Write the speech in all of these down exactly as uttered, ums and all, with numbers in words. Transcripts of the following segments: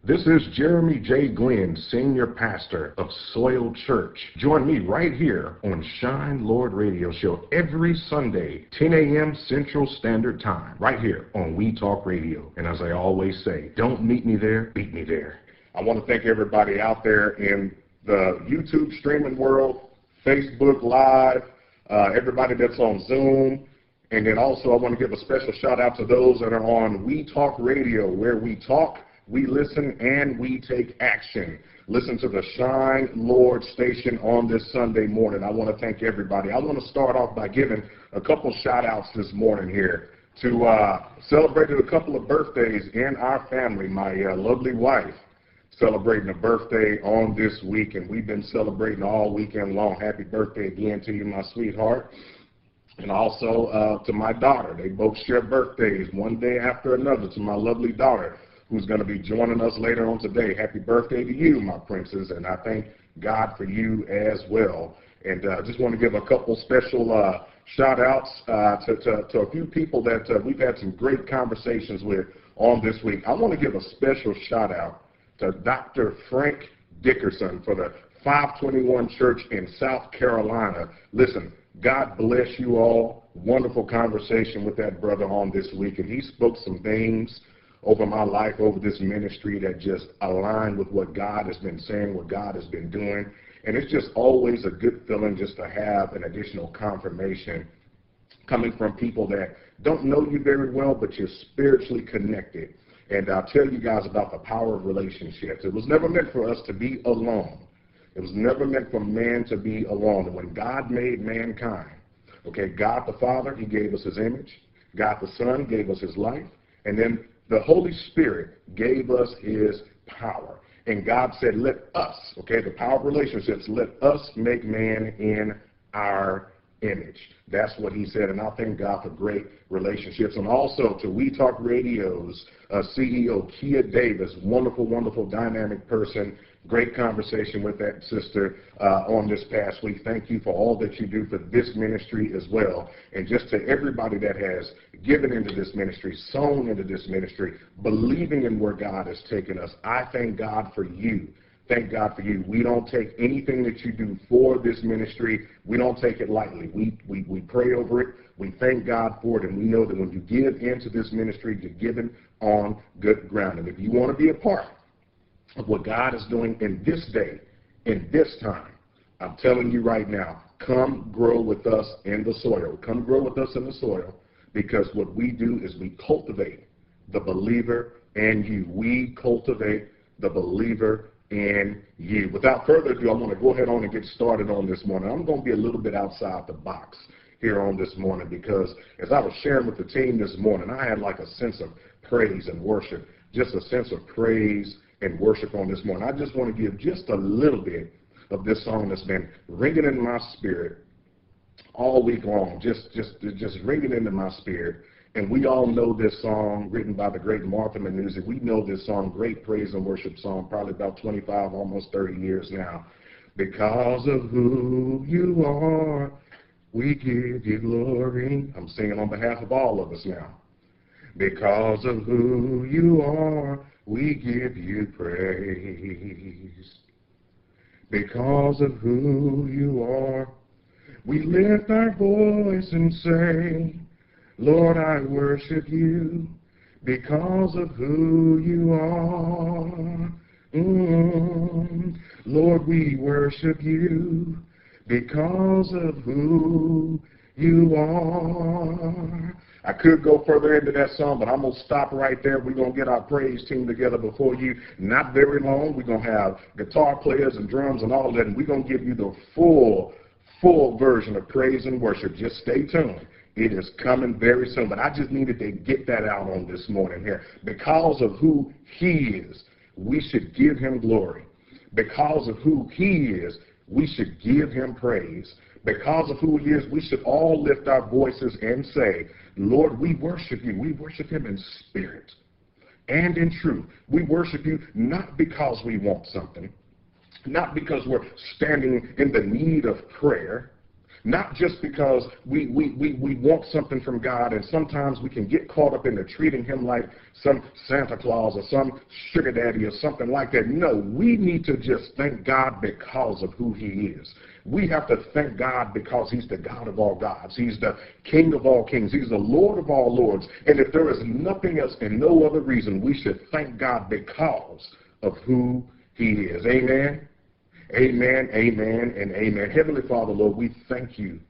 This is Jeremy J. Glenn, Senior Pastor of Soil Church. Join me right here on Shine Lord Radio Show every Sunday, ten a m Central Standard Time, right here on We Talk Radio. And as I always say, don't meet me there, beat me there. I want to thank everybody out there in the YouTube streaming world, Facebook Live, uh, everybody that's on Zoom. And then also I want to give a special shout out to those that are on We Talk Radio, where we talk, we listen, and we take action. Listen to the Shine Lord station on this Sunday morning. I want to thank everybody. I want to start off by giving a couple shout outs this morning here to uh, celebrated a couple of birthdays in our family. My uh, lovely wife celebrating a birthday on this week, and we've been celebrating all weekend long. Happy birthday again to you, my sweetheart. And also uh, to my daughter. They both share birthdays one day after another. To my lovely daughter, who's going to be joining us later on today. Happy birthday to you, my princess, and I thank God for you as well. And I uh, just want to give a couple special uh, shout-outs uh, to, to, to a few people that uh, we've had some great conversations with on this week. I want to give a special shout-out to Doctor Frank Dickerson for the five twenty-one Church in South Carolina. Listen, God bless you all. Wonderful conversation with that brother on this week, and he spoke some things over my life, over this ministry, that just align with what God has been saying, what God has been doing. And it's just always a good feeling just to have an additional confirmation coming from people that don't know you very well, but you're spiritually connected. And I'll tell you guys about the power of relationships. It was never meant for us to be alone. It was never meant for man to be alone. And when God made mankind, okay, God the Father, he gave us his image. God the Son gave us his life. And then the Holy Spirit gave us his power. And God said, let us, okay, the power of relationships, let us make man in our image. That's what he said, and I thank God for great relationships. And also to We Talk Radio's uh, C E O, Kia Davis, wonderful, wonderful, dynamic person. Great conversation with that sister uh, on this past week. Thank you for all that you do for this ministry as well. And just to everybody that has given into this ministry, sown into this ministry, believing in where God has taken us, I thank God for you. Thank God for you. We don't take anything that you do for this ministry, we don't take it lightly. We, we, we pray over it. We thank God for it. And we know that when you give into this ministry, you're giving on good ground. And if you want to be a part of what God is doing in this day, in this time, I'm telling you right now, come grow with us in the soil. Come grow with us in the soil, because what we do is we cultivate the believer in you. We cultivate the believer in you. Without further ado, I'm going to go ahead on and get started on this morning. I'm going to be a little bit outside the box here on this morning, because as I was sharing with the team this morning, I had like a sense of praise and worship, just a sense of praise and worship on this morning. I just want to give just a little bit of this song that's been ringing in my spirit all week long, just just just ringing into my spirit. And we all know this song, written by the great Martha Manuzzi. We know this song, great praise and worship song, probably about twenty-five, almost thirty years now. Because of who you are, we give you glory. I'm singing on behalf of all of us now. Because of who you are, we give you praise. Because of who you are, we lift our voice and say, Lord, I worship you because of who you are. Mm. Lord, we worship you because of who you are. I could go further into that song, but I'm going to stop right there. We're going to get our praise team together before you. Not very long. We're going to have guitar players and drums and all of that, and we're going to give you the full, full version of praise and worship. Just stay tuned. It is coming very soon, but I just needed to get that out on this morning here. Because of who he is, we should give him glory. Because of who he is, we should give him praise. Because of who he is, we should all lift our voices and say, Lord, we worship you. We worship him in spirit and in truth. We worship you not because we want something, not because we're standing in the need of prayer, Not just because we, we, we, we want something from God, and sometimes we can get caught up into treating him like some Santa Claus or some sugar daddy or something like that. No, we need to just thank God because of who he is. We have to thank God because he's the God of all gods. He's the King of all kings. He's the Lord of all lords. And if there is nothing else and no other reason, we should thank God because of who he is. Amen. Amen, amen, and amen. Heavenly Father, Lord, we thank you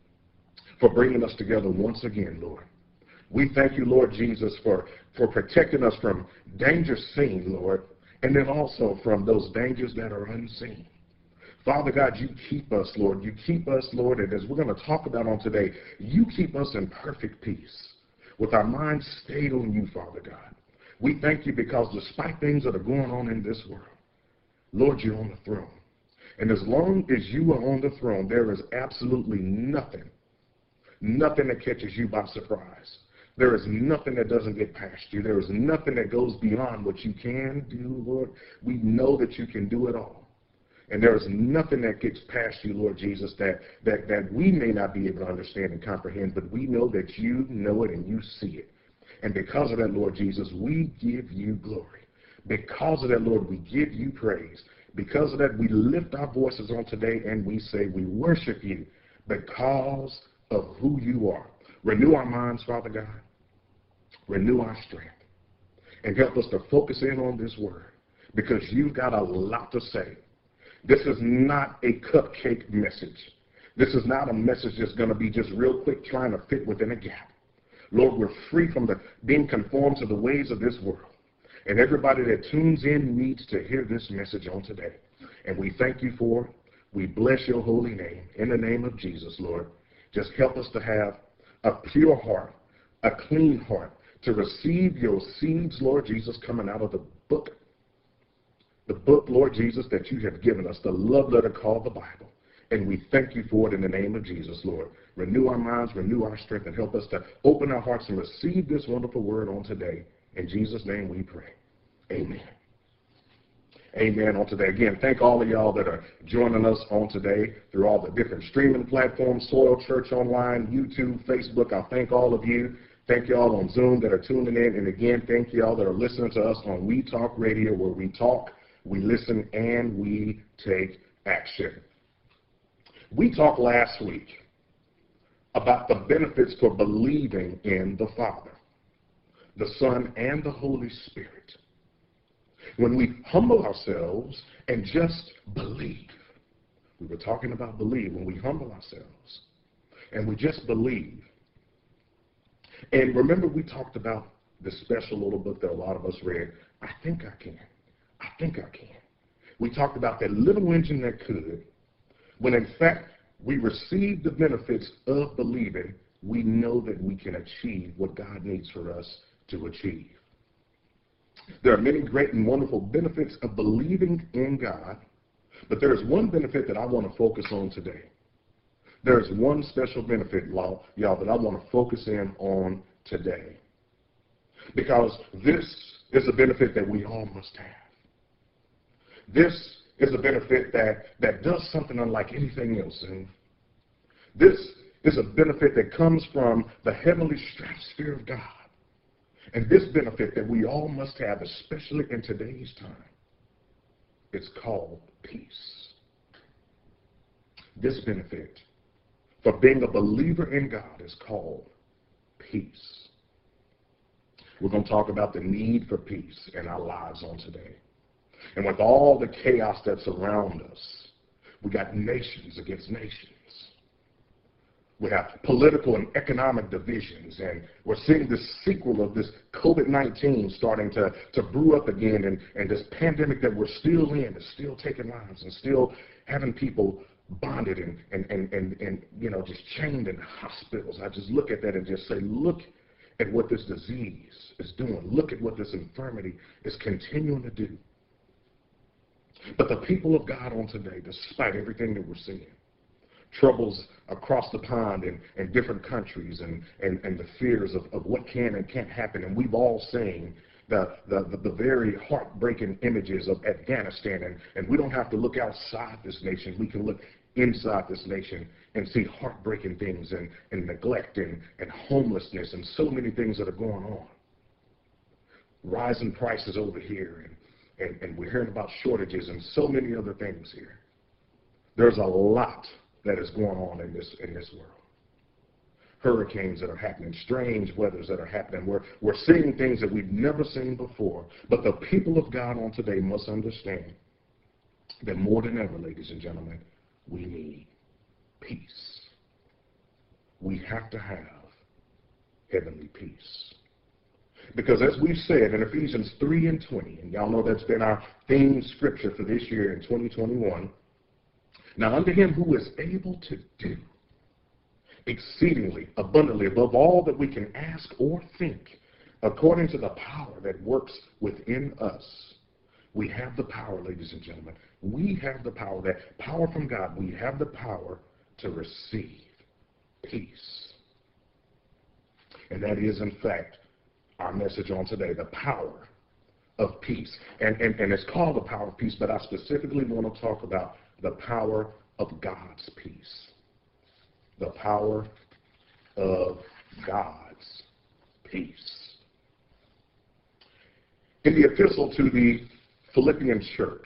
for bringing us together once again, Lord. We thank you, Lord Jesus, for, for protecting us from danger seen, Lord, and then also from those dangers that are unseen. Father God, you keep us, Lord. You keep us, Lord, and as we're going to talk about on today, you keep us in perfect peace with our minds stayed on you, Father God. We thank you because despite things that are going on in this world, Lord, you're on the throne. And as long as you are on the throne, there is absolutely nothing, nothing that catches you by surprise. There is nothing that doesn't get past you. There is nothing that goes beyond what you can do, Lord. We know that you can do it all. And there is nothing that gets past you, Lord Jesus, that, that, that we may not be able to understand and comprehend, but we know that you know it and you see it. And because of that, Lord Jesus, we give you glory. Because of that, Lord, we give you praise. Because of that, we lift our voices on today and we say we worship you because of who you are. Renew our minds, Father God. Renew our strength. And help us to focus in on this word because you've got a lot to say. This is not a cupcake message. This is not a message that's going to be just real quick trying to fit within a gap. Lord, we're free from the being conformed to the ways of this world. And everybody that tunes in needs to hear this message on today. And we thank you for it. We bless your holy name. In the name of Jesus, Lord, just help us to have a pure heart, a clean heart, to receive your seeds, Lord Jesus, coming out of the book. The book, Lord Jesus, that you have given us, the love letter called the Bible. And we thank you for it in the name of Jesus, Lord. Renew our minds, renew our strength, and help us to open our hearts and receive this wonderful word on today. In Jesus' name we pray. Amen. Amen on today. Again, thank all of y'all that are joining us on today through all the different streaming platforms, Soil Church Online, YouTube, Facebook. I thank all of you. Thank y'all on Zoom that are tuning in. And again, thank y'all that are listening to us on We Talk Radio, where we talk, we listen, and we take action. We talked last week about the benefits for believing in the Father, the Son, and the Holy Spirit. When we humble ourselves and just believe, we were talking about believe, when we humble ourselves and we just believe. And remember, we talked about the special little book that a lot of us read, I Think I Can. I Think I Can. We talked about that little engine that could, when in fact we receive the benefits of believing, we know that we can achieve what God needs for us to achieve. There are many great and wonderful benefits of believing in God, but there is one benefit that I want to focus on today. There is one special benefit, y'all, that I want to focus in on today, because this is a benefit that we all must have. This is a benefit that, that does something unlike anything else, and this is a benefit that comes from the heavenly stratosphere of God. And this benefit that we all must have, especially in today's time, it's called peace. This benefit for being a believer in God is called peace. We're going to talk about the need for peace in our lives on today. And with all the chaos that's around us, we got nations against nations. We have political and economic divisions, and we're seeing this sequel of this COVID nineteen starting to, to brew up again, and, and this pandemic that we're still in is still taking lives and still having people bonded and, and, and, and, and you know, just chained in hospitals. I just look at that and just say, look at what this disease is doing. Look at what this infirmity is continuing to do. But the people of God on today, despite everything that we're seeing, troubles across the pond in, in different countries, and, and, and the fears of, of what can and can't happen. And we've all seen the, the, the, the very heartbreaking images of Afghanistan. And, and we don't have to look outside this nation. We can look inside this nation and see heartbreaking things and, and neglect and, and homelessness and so many things that are going on. Rising prices over here, and, and, and we're hearing about shortages and so many other things here. There's a lot that is going on in this in this world. Hurricanes that are happening, strange weathers that are happening. We're, we're seeing things that we've never seen before. But the people of God on today must understand that more than ever, ladies and gentlemen, we need peace. We have to have heavenly peace. Because as we've said in Ephesians three and twenty, and y'all know that's been our theme scripture for this year in twenty twenty-one, now unto him who is able to do exceedingly abundantly above all that we can ask or think, according to the power that works within us. We have the power, ladies and gentlemen. We have the power, that power from God. We have the power to receive peace. And that is, in fact, our message on today, the power of peace. And, and, and it's called the power of peace, but I specifically want to talk about the power of God's peace. The power of God's peace. In the epistle to the Philippian church,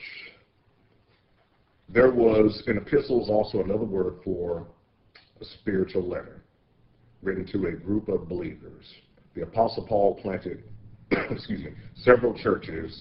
there was, an epistle is also another word for a spiritual letter written to a group of believers. The Apostle Paul planted, excuse me, several churches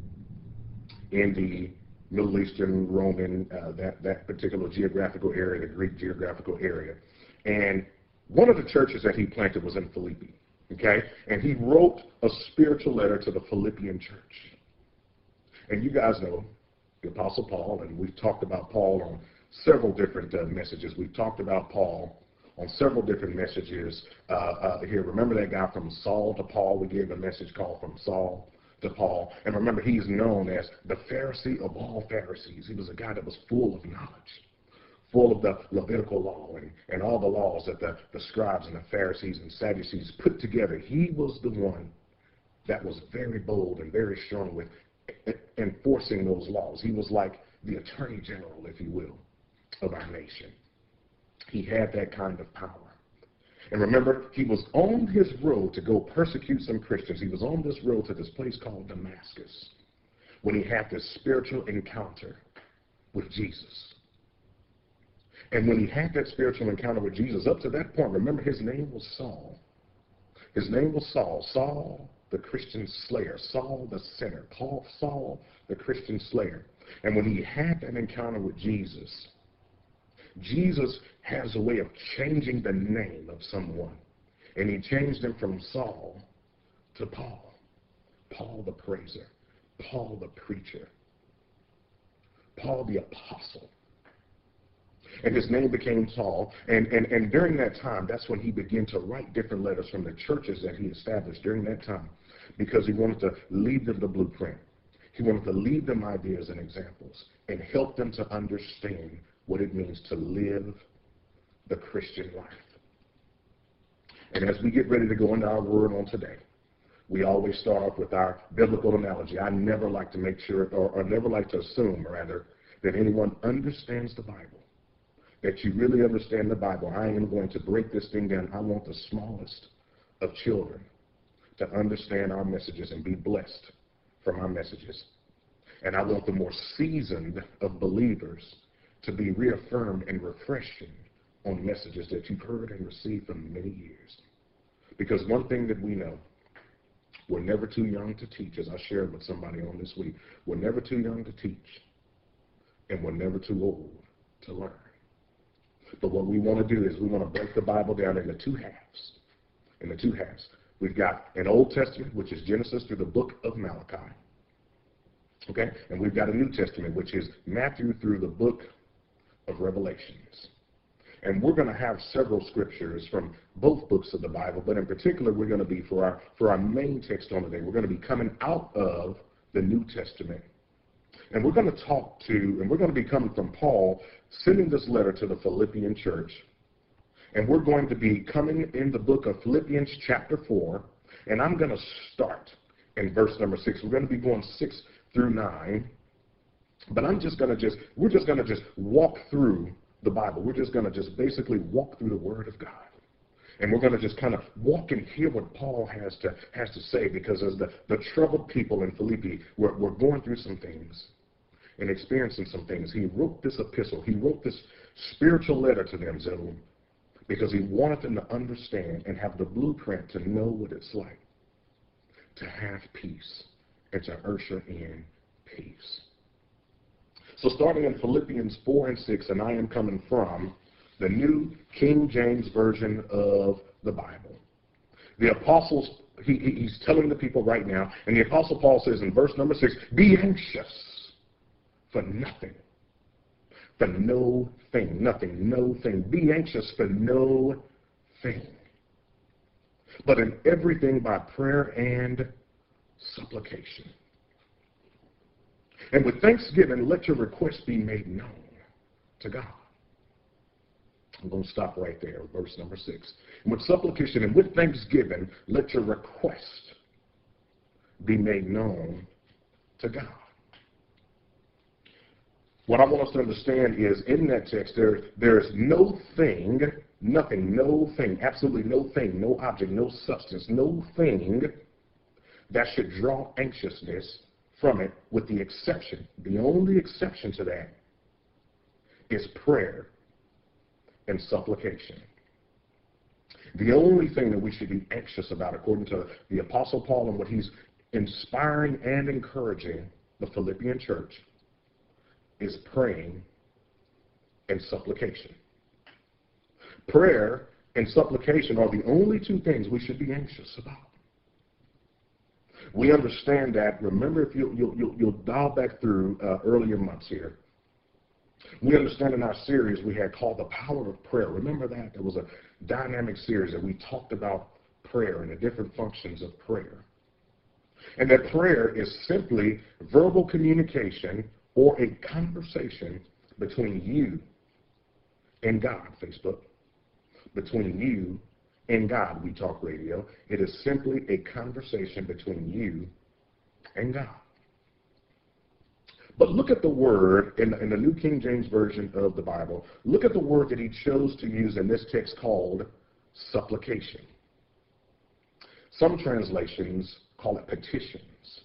in the Middle Eastern, Roman, uh, that, that particular geographical area, the Greek geographical area. And one of the churches that he planted was in Philippi, okay? And he wrote a spiritual letter to the Philippian church. And you guys know the Apostle Paul, and we've talked about Paul on several different uh, messages. We've talked about Paul on several different messages uh, uh, here. Remember that guy from Saul to Paul? We gave a message called From Saul to Paul. And remember, he's known as the Pharisee of all Pharisees. He was a guy that was full of knowledge, full of the Levitical law and, and all the laws that the, the scribes and the Pharisees and Sadducees put together. He was the one that was very bold and very strong with enforcing those laws. He was like the attorney general, if you will, of our nation. He had that kind of power. And remember, he was on his road to go persecute some Christians. He was on this road to this place called Damascus when he had this spiritual encounter with Jesus. And when he had that spiritual encounter with Jesus, up to that point, remember, his name was Saul. His name was Saul. Saul, the Christian slayer. Saul, the sinner. Paul, Saul, the Christian slayer. And when he had that encounter with Jesus, Jesus has a way of changing the name of someone. And he changed him from Saul to Paul. Paul the praiser. Paul the preacher. Paul the apostle. And his name became Saul. And, and, and during that time, that's when he began to write different letters from the churches that he established during that time, because he wanted to leave them the blueprint. He wanted to leave them ideas and examples and help them to understand what it means to live the Christian life. And as we get ready to go into our word on today, we always start off with our biblical analogy. I never like to make sure, or, or never like to assume, rather, that anyone understands the Bible, that you really understand the Bible. I am going to break this thing down. I want the smallest of children to understand our messages and be blessed from our messages. And I want the more seasoned of believers to be reaffirmed and refreshing on messages that you've heard and received for many years. Because one thing that we know, we're never too young to teach, as I shared with somebody on this week. We're never too young to teach, and we're never too old to learn. But what we want to do is we want to break the Bible down into two halves. In the two halves, we've got an Old Testament, which is Genesis through the book of Malachi. Okay? And we've got a New Testament, which is Matthew through the book of Revelations. And we're going to have several scriptures from both books of the Bible, but in particular, we're going to be, for our, for our main text on today, we're going to be coming out of the New Testament. And we're going to talk to, and we're going to be coming from Paul, sending this letter to the Philippian church. And we're going to be coming in the book of Philippians chapter four, and I'm going to start in verse number six. We're going to be going six through nine, but I'm just going to just, we're just going to just walk through the Bible. We're just going to just basically walk through the Word of God. And we're going to just kind of walk and hear what Paul has to has to say, because as the, the troubled people in Philippi were, were going through some things and experiencing some things, he wrote this epistle. He wrote this spiritual letter to them, so, because he wanted them to understand and have the blueprint to know what it's like to have peace and to usher in peace. So starting in Philippians four and six, and I am coming from the New King James Version of the Bible. The apostles, he, he's telling the people right now, and the Apostle Paul says in verse number six, be anxious for nothing, for no thing, nothing, no thing. Be anxious for no thing, but in everything by prayer and supplication. And with thanksgiving, let your requests be made known to God. I'm going to stop right there, verse number six. And with supplication and with thanksgiving, let your request be made known to God. What I want us to understand is, in that text, there, there is no thing, nothing, no thing, absolutely no thing, no object, no substance, no thing that should draw anxiousness from it, with the exception, the only exception to that is prayer and supplication. The only thing that we should be anxious about, according to the Apostle Paul and what he's inspiring and encouraging the Philippian church, is praying and supplication. Prayer and supplication are the only two things we should be anxious about. We understand that. Remember, if you, you'll, you'll, you'll dial back through uh, earlier months here, we understand in our series we had called The Power of Prayer. Remember that? It was a dynamic series that we talked about prayer and the different functions of prayer. And that prayer is simply verbal communication or a conversation between you and God, Facebook. Between you and God, We Talk Radio. It is simply a conversation between you and God. But look at the word in, in the New King James Version of the Bible. Look at the word that he chose to use in this text called supplication. Some translations call it petitions.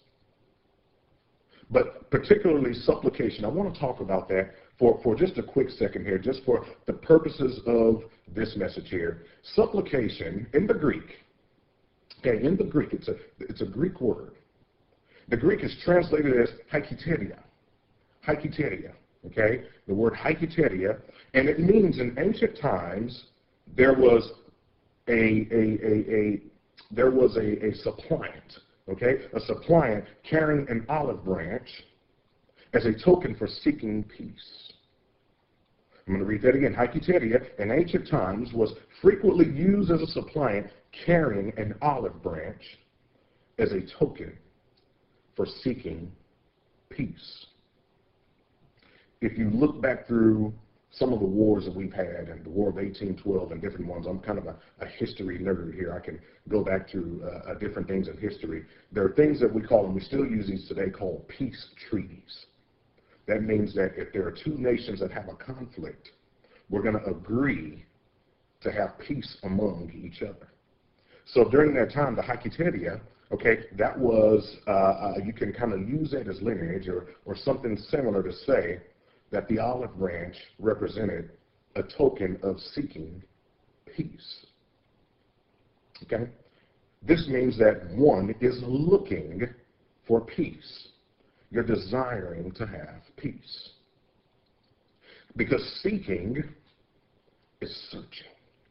But particularly supplication, I want to talk about that for, for just a quick second here, just for the purposes of this message here. Supplication in the Greek, okay, in the Greek, it's a, it's a Greek word. The Greek is translated as haikiteria. Haikiteria, okay? The word haikiteria, and it means in ancient times there was a, a, a, a there was a, a suppliant, okay? A suppliant carrying an olive branch as a token for seeking peace. I'm going to read that again. Haikiteria in ancient times was frequently used as a suppliant carrying an olive branch as a token for seeking peace. If you look back through some of the wars that we've had, and the War of eighteen twelve and different ones, I'm kind of a, a history nerd here. I can go back to uh, different things in history. There are things that we call, and we still use these today, called peace treaties. That means that if there are two nations that have a conflict, we're going to agree to have peace among each other. So during that time, the haikiteria, okay, that was, uh, uh, you can kind of use that as lineage or, or something similar to say that the olive branch represented a token of seeking peace. Okay? This means that one is looking for peace. You're desiring to have peace. Because seeking is searching.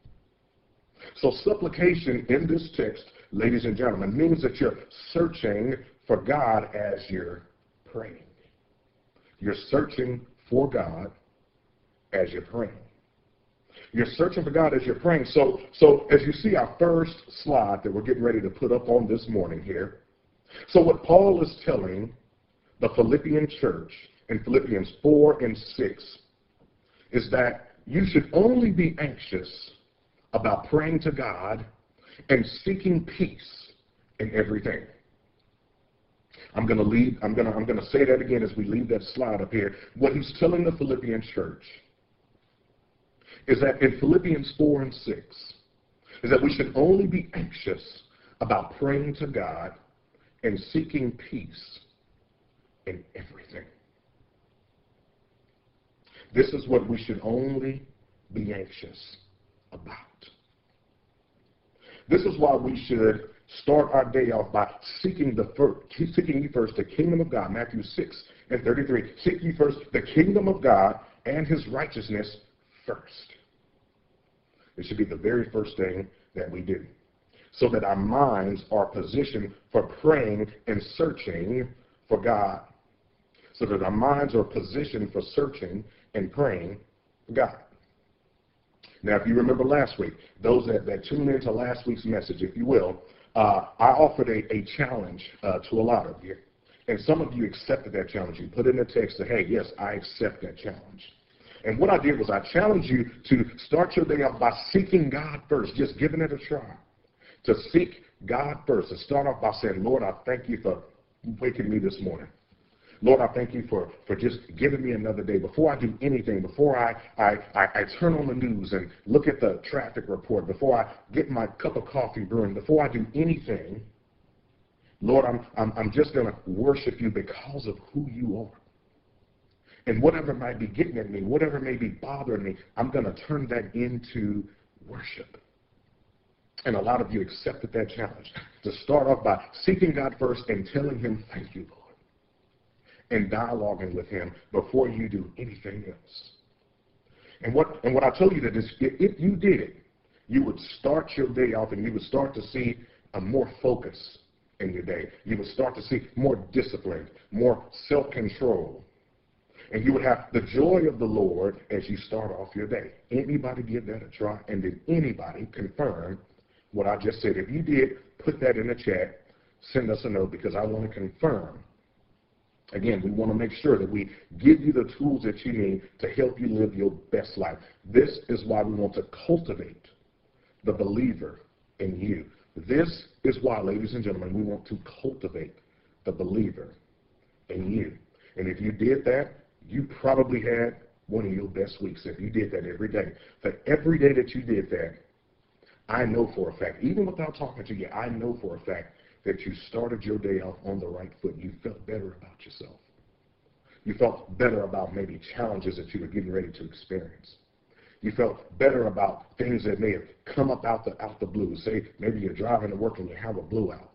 So supplication in this text, ladies and gentlemen, means that you're searching for God as you're praying. You're searching for God as you're praying. You're searching for God as you're praying. So, so as you see our first slide that we're getting ready to put up on this morning here, so what Paul is telling the Philippian church in Philippians four and six is that you should only be anxious about praying to God and seeking peace in everything. I'm going to leave, I'm going to, I'm going to say that again as we leave that slide up here. What he's telling the Philippian church is that in Philippians four and six, is that we should only be anxious about praying to God and seeking peace in everything. This is what we should only be anxious about. This is why we should start our day off by seeking the first, seeking ye first the kingdom of God. Matthew six and thirty-three. Seek ye first the kingdom of God and his righteousness first. It should be the very first thing that we do, so that our minds are positioned for praying and searching for God. So that our minds are positioned for searching and praying for God. Now, if you remember last week, those that, that tuned into last week's message, if you will, uh, I offered a, a challenge uh, to a lot of you. And some of you accepted that challenge. You put in a text that, hey, yes, I accept that challenge. And what I did was I challenged you to start your day off by seeking God first, just giving it a try. To seek God first, and start off by saying, Lord, I thank you for waking me this morning. Lord, I thank you for, for just giving me another day. Before I do anything, before I, I, I, I turn on the news and look at the traffic report, before I get my cup of coffee brewing, before I do anything, Lord, I'm, I'm, I'm just going to worship you because of who you are. And whatever might be getting at me, whatever may be bothering me, I'm going to turn that into worship. And a lot of you accepted that challenge, to start off by seeking God first and telling him, thank you, Lord, and dialoguing with him before you do anything else. And what, and what I tell you that is, if you did it, you would start your day off and you would start to see a more focus in your day. You would start to see more discipline, more self-control. And you would have the joy of the Lord as you start off your day. Anybody give that a try? And did anybody confirm what I just said? If you did, put that in the chat. Send us a note, because I want to confirm. Again, we want to make sure that we give you the tools that you need to help you live your best life. This is why we want to cultivate the believer in you. This is why, ladies and gentlemen, we want to cultivate the believer in you. And if you did that, you probably had one of your best weeks if you did that every day. For every day that you did that, I know for a fact, even without talking to you, I know for a fact that you started your day off on the right foot. You felt better about yourself. You felt better about maybe challenges that you were getting ready to experience. You felt better about things that may have come up out the, out the blue. Say maybe you're driving to work and you have a blowout.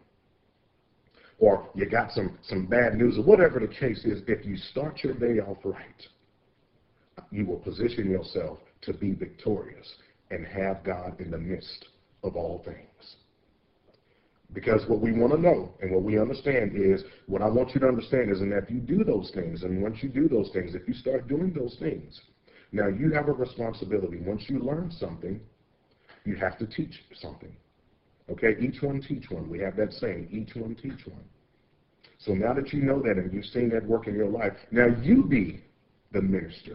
Or you got some, some bad news, or whatever the case is. If you start your day off right, you will position yourself to be victorious and have God in the midst of all things. Because what we want to know and what we understand is, what I want you to understand is, and that if you do those things, and once you do those things, if you start doing those things, now you have a responsibility. Once you learn something, you have to teach something. Okay, each one teach one. We have that saying, each one teach one. So now that you know that and you've seen that work in your life, now you be the minister.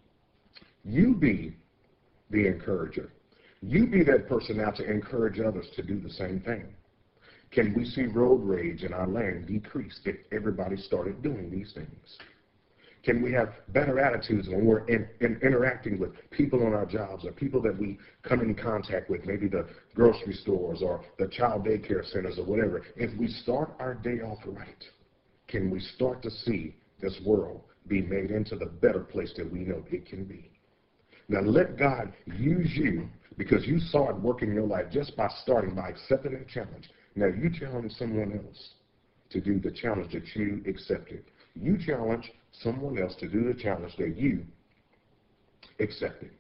You be the encourager. You be that person now to encourage others to do the same thing. Can we see road rage in our land decrease if everybody started doing these things? Can we have better attitudes when we're in, in, interacting with people on our jobs, or people that we come in contact with, maybe the grocery stores or the child daycare centers or whatever? If we start our day off right, can we start to see this world be made into the better place that we know it can be? Now let God use you, because you saw it work in your life just by starting, by accepting that challenge. Now you challenge someone else to do the challenge that you accepted. You challenge someone else to do the challenge that you accepted.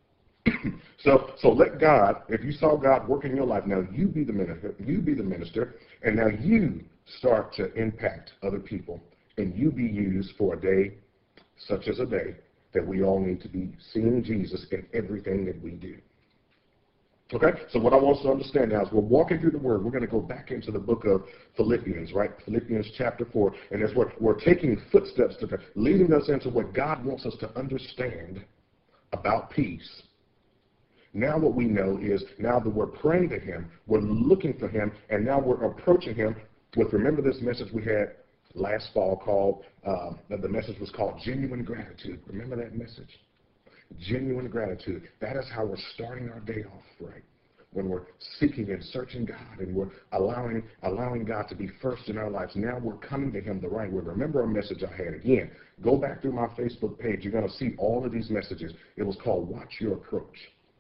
so, so let God, if you saw God work in your life, now you be the minister, you be the minister, and now you start to impact other people, and you be used for a day such as a day that we all need to be seeing Jesus in everything that we do. Okay, so what I want us to understand now is we're walking through the Word. We're going to go back into the book of Philippians, right? Philippians chapter four. And as we're, we're taking footsteps to the, leading us into what God wants us to understand about peace. Now what we know is, now that we're praying to Him, we're looking for Him, and now we're approaching Him with, remember this message we had last fall called, uh, the message was called Genuine Gratitude. Remember that message? genuine gratitude. That is how we're starting our day off, right? When we're seeking and searching God and we're allowing allowing God to be first in our lives. Now we're coming to him the right way. Remember a message I had. Again, go back through my Facebook page. You're going to see all of these messages. It was called Watch Your Approach.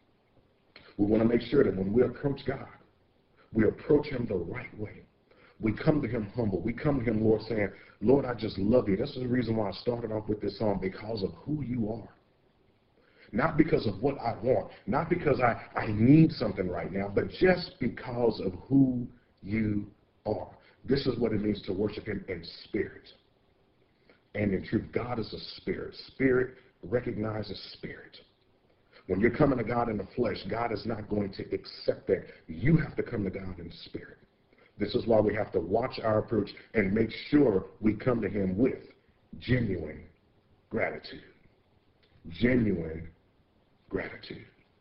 We want to make sure that when we approach God, we approach him the right way. We come to him humble. We come to him, Lord, saying, Lord, I just love you. This is the reason why I started off with this song, because of who you are. Not because of what I want, not because I, I need something right now, but just because of who you are. This is what it means to worship him in spirit and in truth. God is a spirit. Spirit recognizes spirit. When you're coming to God in the flesh, God is not going to accept that. You have to come to God in spirit. This is why we have to watch our approach and make sure we come to him with genuine gratitude. Genuine gratitude.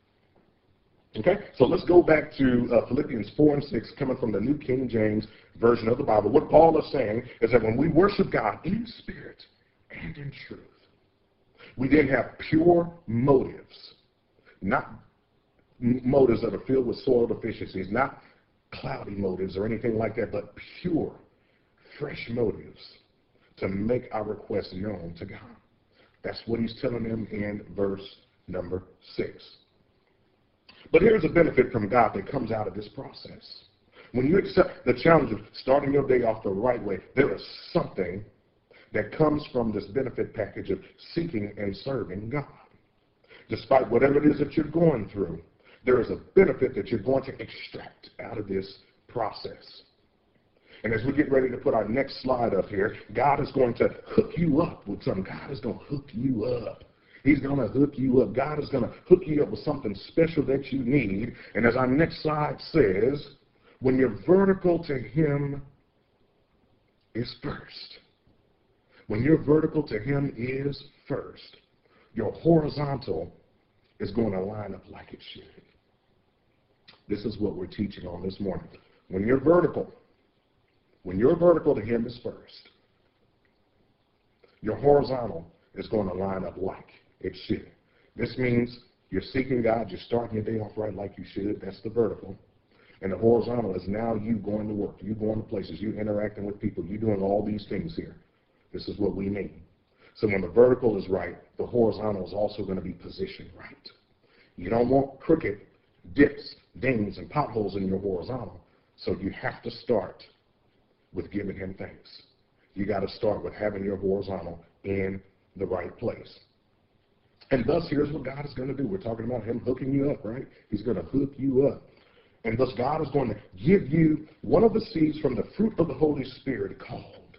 Okay, so let's go back to uh, Philippians four and six, coming from the New King James Version of the Bible. What Paul is saying is that when we worship God in spirit and in truth, we then have pure motives, not motives that are filled with soil deficiencies, not cloudy motives or anything like that, but pure, fresh motives to make our requests known to God. That's what he's telling them in verse number six. But here's a benefit from God that comes out of this process. When you accept the challenge of starting your day off the right way, there is something that comes from this benefit package of seeking and serving God. Despite whatever it is that you're going through, there is a benefit that you're going to extract out of this process. And as we get ready to put our next slide up here, God is going to hook you up with something. God is going to hook you up. He's going to hook you up. God is going to hook you up with something special that you need. And as our next slide says, when you're vertical to him is first. When you're vertical to him is first, your horizontal is going to line up like it should. This is what we're teaching on this morning. When you're vertical, when you're vertical to him is first, your horizontal is going to line up like it should. This means you're seeking God, you're starting your day off right like you should. That's the vertical. And the horizontal is now you going to work, you going to places, you interacting with people, you doing all these things here. This is what we mean. So when the vertical is right, the horizontal is also going to be positioned right. You don't want crooked dips, dings, and potholes in your horizontal. So you have to start with giving him thanks. You got to start with having your horizontal in the right place. And thus, here's what God is going to do. We're talking about him hooking you up, right? He's going to hook you up. And thus, God is going to give you one of the seeds from the fruit of the Holy Spirit called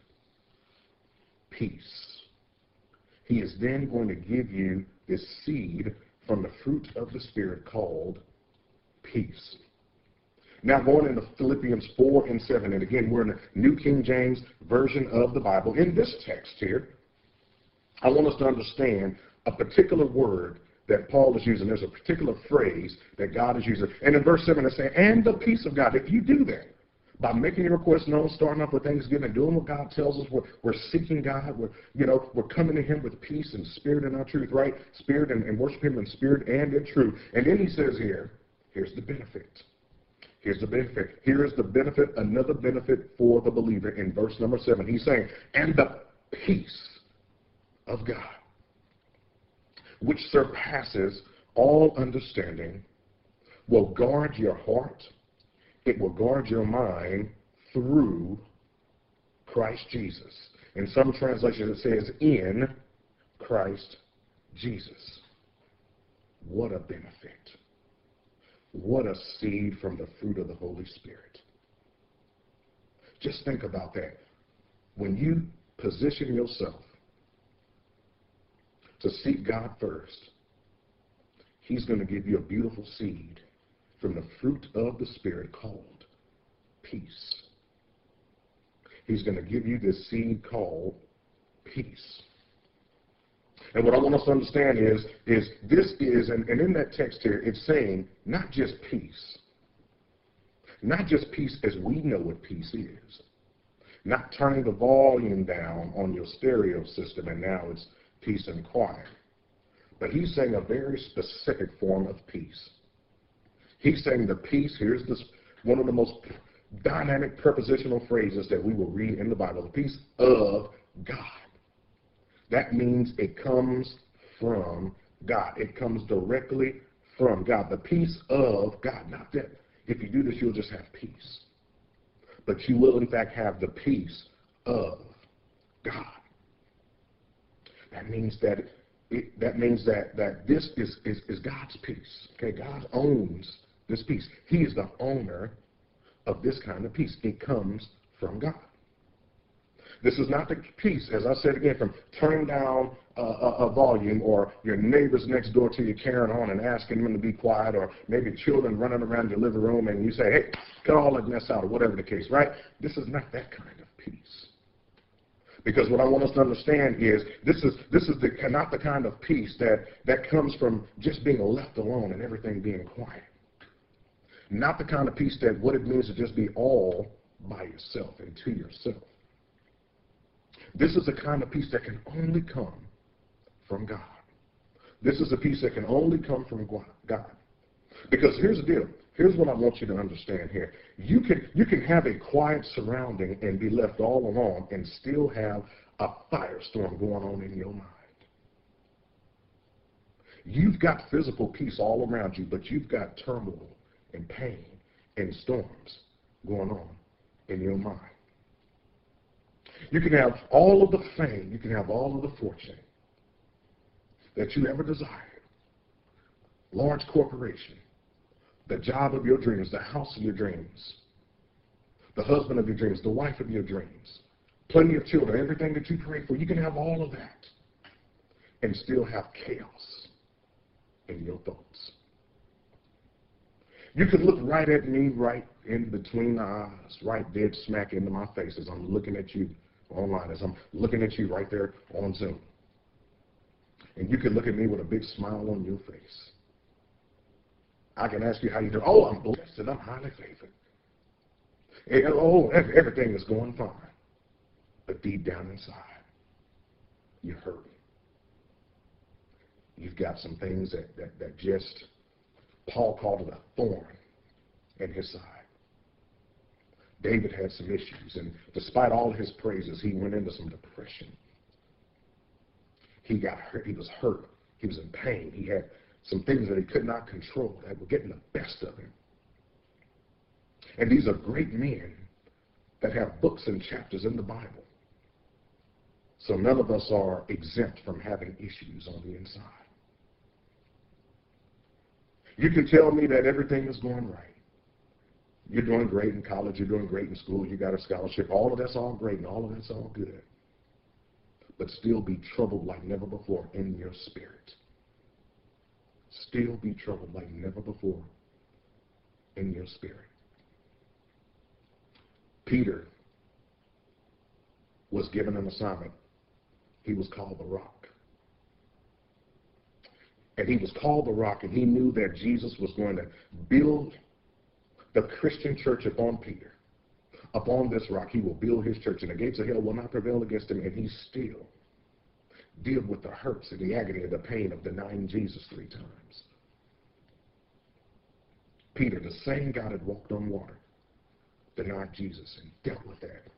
peace. He is then going to give you this seed from the fruit of the Spirit called peace. Now going into Philippians four and seven, and again, we're in the New King James Version of the Bible. In this text here, I want us to understand a particular word that Paul is using. There's a particular phrase that God is using. And in verse seven, it's saying, and the peace of God. If you do that, by making your request known, starting off with Thanksgiving, doing what God tells us, we're, we're seeking God, we're, you know, we're coming to him with peace and spirit and our truth, right? Spirit and, and worship him in spirit and in truth. And then he says here, here's the benefit. Here's the benefit. Here is the benefit, another benefit for the believer in verse number seven. He's saying, and the peace of God, which surpasses all understanding, will guard your heart. It will guard your mind through Christ Jesus. In some translations, it says, in Christ Jesus. What a benefit. What a seed from the fruit of the Holy Spirit. Just think about that. When you position yourself to seek God first, he's going to give you a beautiful seed from the fruit of the Spirit called peace. He's going to give you this seed called peace. And what I want us to understand is, is this is, and, and in that text here, it's saying not just peace. Not just peace as we know what peace is. Not turning the volume down on your stereo system and now it's peace and quiet. But he's saying a very specific form of peace. He's saying the peace, here's this one of the most dynamic prepositional phrases that we will read in the Bible, the peace of God. That means it comes from God. It comes directly from God. The peace of God. Not that if you do this, you'll just have peace. But you will, in fact, have the peace of God. That means that it, that means that, that this is, is, is God's peace. Okay, God owns this peace. He is the owner of this kind of peace. It comes from God. This is not the peace, as I said again, from turning down uh, a, a volume, or your neighbors next door to you carrying on and asking them to be quiet, or maybe children running around your living room and you say, hey, cut all that mess out, or whatever the case, right? This is not that kind of peace. Because what I want us to understand is this is this is the, not the kind of peace that, that comes from just being left alone and everything being quiet. Not the kind of peace that what it means to just be all by yourself and to yourself. This is the kind of peace that can only come from God. This is a peace that can only come from God. Because here's the deal. Here's what I want you to understand here. You can, you can have a quiet surrounding and be left all alone and still have a firestorm going on in your mind. You've got physical peace all around you, but you've got turmoil and pain and storms going on in your mind. You can have all of the fame, you can have all of the fortune that you ever desired, large corporation, the job of your dreams, the house of your dreams, the husband of your dreams, the wife of your dreams, plenty of children, everything that you pray for. You can have all of that and still have chaos in your thoughts. You could look right at me, right in between the eyes, right dead smack into my face as I'm looking at you online, as I'm looking at you right there on Zoom. And you could look at me with a big smile on your face. I can ask you how you do. Oh, I'm blessed and I'm highly favored. And, oh, everything is going fine. But deep down inside, you're hurting. You've got some things that, that, that just, Paul called it a thorn in his side. David had some issues, and despite all his praises, he went into some depression. He got hurt. He was hurt. He was in pain. He had some things that he could not control that were getting the best of him. And these are great men that have books and chapters in the Bible. So none of us are exempt from having issues on the inside. You can tell me that everything is going right. You're doing great in college, you're doing great in school, you got a scholarship, all of that's all great and all of that's all good. But still be troubled like never before in your spirit. Still be troubled like never before in your spirit. Peter was given an assignment. He was called the Rock. And he was called the Rock, and he knew that Jesus was going to build the Christian church upon Peter. Upon this rock, he will build his church, and the gates of hell will not prevail against him, and he still deal with the hurts and the agony and the pain of denying Jesus three times. Peter, the same God that walked on water, denied Jesus and dealt with that.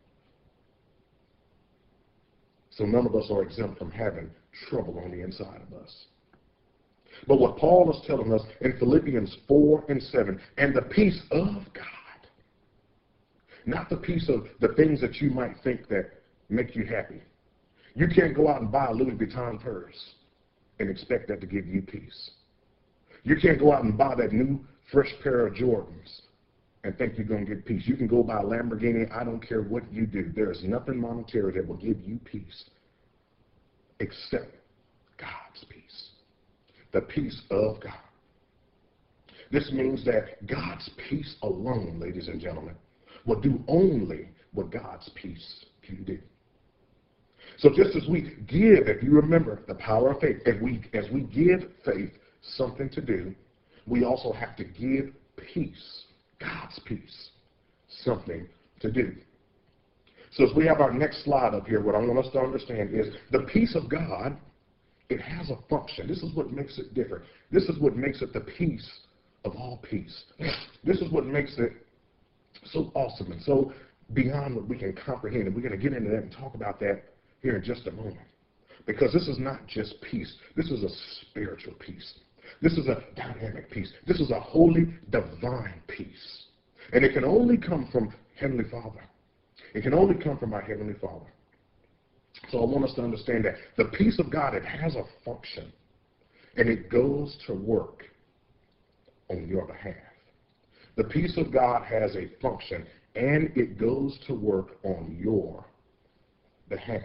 So none of us are exempt from having trouble on the inside of us. But what Paul is telling us in Philippians four and seven, and the peace of God, not the peace of the things that you might think that make you happy. You can't go out and buy a Louis Vuitton purse and expect that to give you peace. You can't go out and buy that new fresh pair of Jordans and think you're going to get peace. You can go buy a Lamborghini. I don't care what you do. There is nothing monetary that will give you peace except God's peace. The peace of God. This means that God's peace alone, ladies and gentlemen, will do only what God's peace can do. So just as we give, if you remember the power of faith, as we, as we give faith something to do, we also have to give peace, God's peace, something to do. So as we have our next slide up here, what I want us to understand is the peace of God It has a function. This is what makes it different. This is what makes it the peace of all peace. This is what makes it so awesome and so beyond what we can comprehend. And we're going to get into that and talk about that here in just a moment. Because this is not just peace. This is a spiritual peace. This is a dynamic peace. This is a holy, divine peace. And it can only come from Heavenly Father. It can only come from our Heavenly Father. So I want us to understand that the peace of God, it has a function. And it goes to work on your behalf. The peace of God has a function, and it goes to work on your behalf.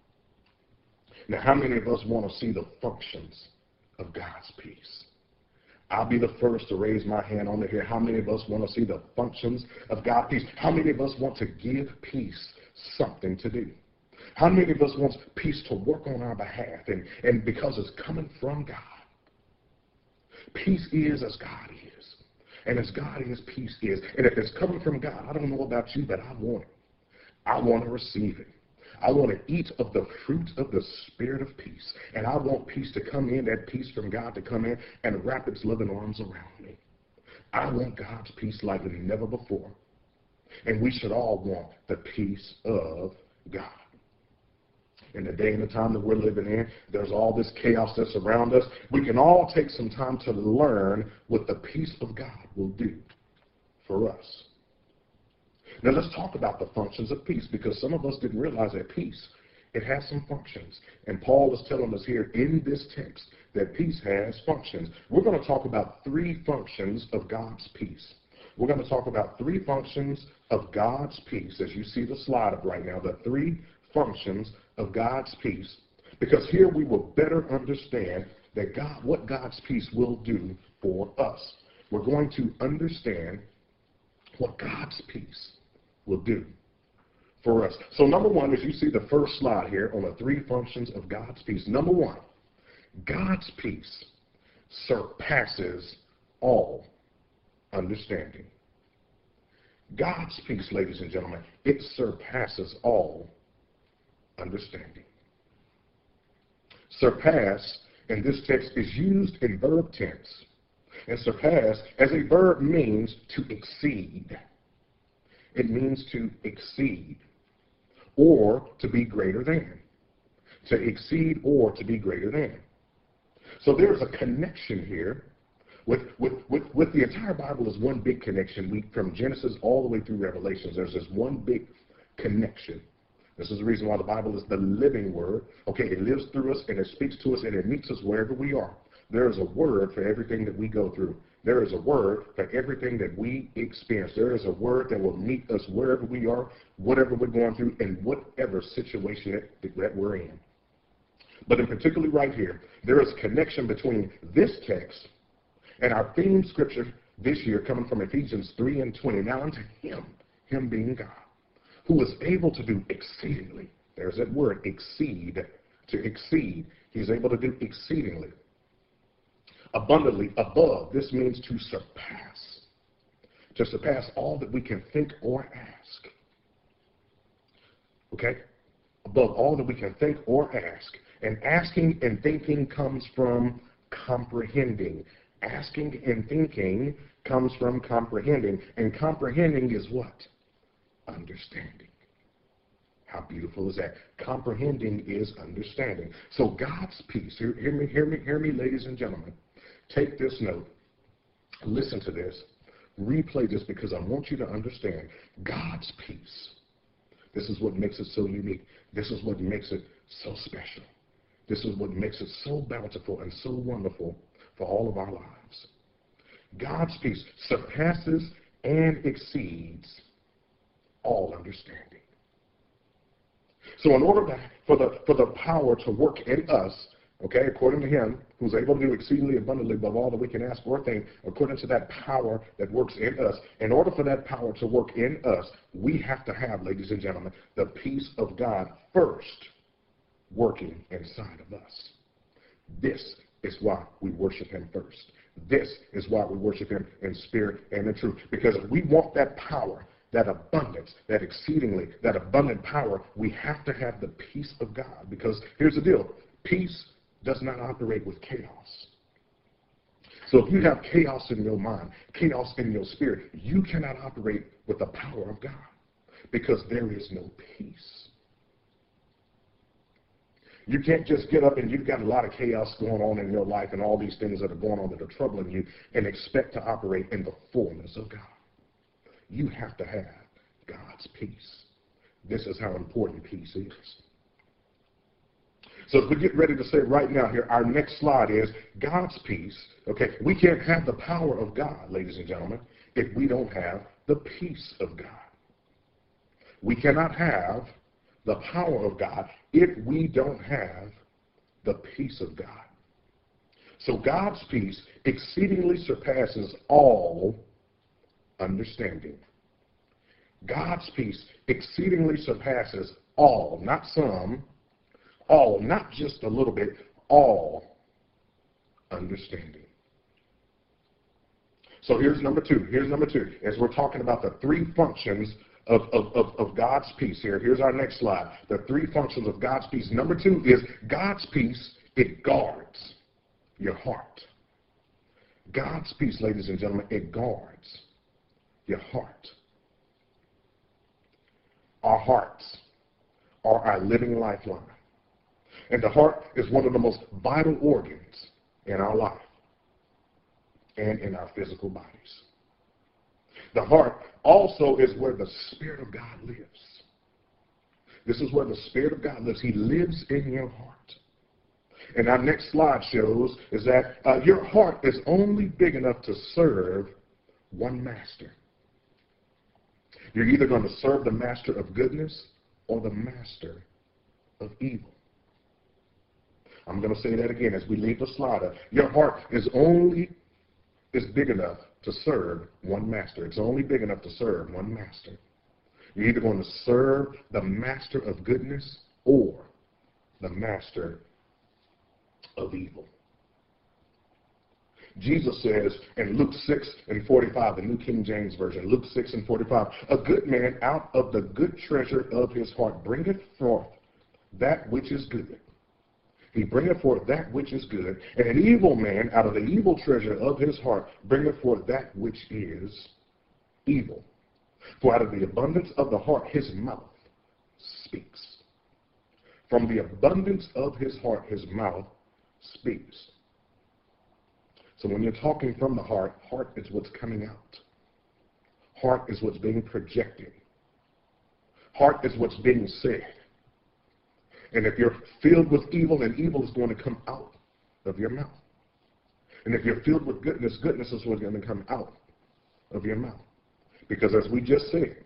Now, how many of us want to see the functions of God's peace? I'll be the first to raise my hand on it here. How many of us want to see the functions of God's peace? How many of us want to give peace something to do? How many of us want peace to work on our behalf? And, and because it's coming from God. Peace is as God is. And as God is, peace is. And if it's coming from God, I don't know about you, but I want it. I want to receive it. I want to eat of the fruit of the Spirit of peace. And I want peace to come in, that peace from God to come in and wrap its loving arms around me. I want God's peace like never before. And we should all want the peace of God. In the day and the time that we're living in, there's all this chaos that's around us. We can all take some time to learn what the peace of God will do for us. Now let's talk about the functions of peace, because some of us didn't realize that peace, it has some functions. And Paul is telling us here in this text that peace has functions. We're going to talk about three functions of God's peace. We're going to talk about three functions of God's peace, as you see the slide up right now, the three functions of God's peace, because here we will better understand that God, what God's peace will do for us. We're going to understand what God's peace will do for us. So number one, as you see the first slide here on the three functions of God's peace, number one, God's peace surpasses all understanding. God's peace, ladies and gentlemen, it surpasses all understanding. Surpass in this text is used in verb tense. And surpass as a verb means to exceed. It means to exceed or to be greater than. To exceed or to be greater than. So there's a connection here with, with, with, with the entire Bible is one big connection. We, from Genesis all the way through Revelations, there's this one big connection. This is the reason why the Bible is the living word. Okay, it lives through us and it speaks to us and it meets us wherever we are. There is a word for everything that we go through. There is a word for everything that we experience. There is a word that will meet us wherever we are, whatever we're going through, and whatever situation that, that we're in. But in particularly right here, there is a connection between this text and our theme scripture this year coming from Ephesians three and twenty. Now unto him, him being God, who is able to do exceedingly. There's that word, exceed, to exceed. He's able to do exceedingly. Abundantly, above. This means to surpass. To surpass all that we can think or ask. Okay? Above all that we can think or ask. And asking and thinking comes from comprehending. Asking and thinking comes from comprehending. And comprehending is what? Understanding. How beautiful is that? Comprehending is understanding. So God's peace, hear, hear me, hear me, hear me, ladies and gentlemen. Take this note. Listen to this. Replay this, because I want you to understand God's peace. This is what makes it so unique. This is what makes it so special. This is what makes it so bountiful and so wonderful for all of our lives. God's peace surpasses and exceeds all understanding. So in order to, for, the, for the power to work in us, okay, according to him, who's able to do exceedingly abundantly above all that we can ask or think, according to that power that works in us, in order for that power to work in us, we have to have, ladies and gentlemen, the peace of God first working inside of us. This is why we worship him first. This is why we worship him in spirit and in truth. Because if we want that power, that abundance, that exceedingly, that abundant power, we have to have the peace of God. Because here's the deal. Peace does not operate with chaos. So if you have chaos in your mind, chaos in your spirit, you cannot operate with the power of God because there is no peace. You can't just get up and you've got a lot of chaos going on in your life and all these things that are going on that are troubling you and expect to operate in the fullness of God. You have to have God's peace. This is how important peace is. So if we get ready to say right now here, our next slide is God's peace. Okay, we can't have the power of God, ladies and gentlemen, if we don't have the peace of God. We cannot have the power of God if we don't have the peace of God. So God's peace exceedingly surpasses all understanding. God's peace exceedingly surpasses all, not some, all, not just a little bit, all understanding. So here's number two. Here's number two. As we're talking about the three functions of, of, of, of God's peace here. Here's our next slide. The three functions of God's peace. Number two is God's peace, it guards your heart. God's peace, ladies and gentlemen, it guards your heart. Our hearts are our living lifeline. And the heart is one of the most vital organs in our life and in our physical bodies. The heart also is where the Spirit of God lives. This is where the Spirit of God lives. He lives in your heart. And our next slide shows is that uh, your heart is only big enough to serve one master. You're either going to serve the master of goodness or the master of evil. I'm going to say that again as we leave the slide up. Your heart is only is big enough to serve one master. It's only big enough to serve one master. You're either going to serve the master of goodness or the master of evil. Jesus says in Luke six and forty-five, the New King James Version, Luke six and forty-five, a good man out of the good treasure of his heart bringeth forth that which is good. He bringeth forth that which is good, and an evil man out of the evil treasure of his heart bringeth forth that which is evil. For out of the abundance of the heart his mouth speaks. From the abundance of his heart his mouth speaks. So when you're talking from the heart, heart is what's coming out. Heart is what's being projected. Heart is what's being said. And if you're filled with evil, then evil is going to come out of your mouth. And if you're filled with goodness, goodness is what's going to come out of your mouth. Because as we just said,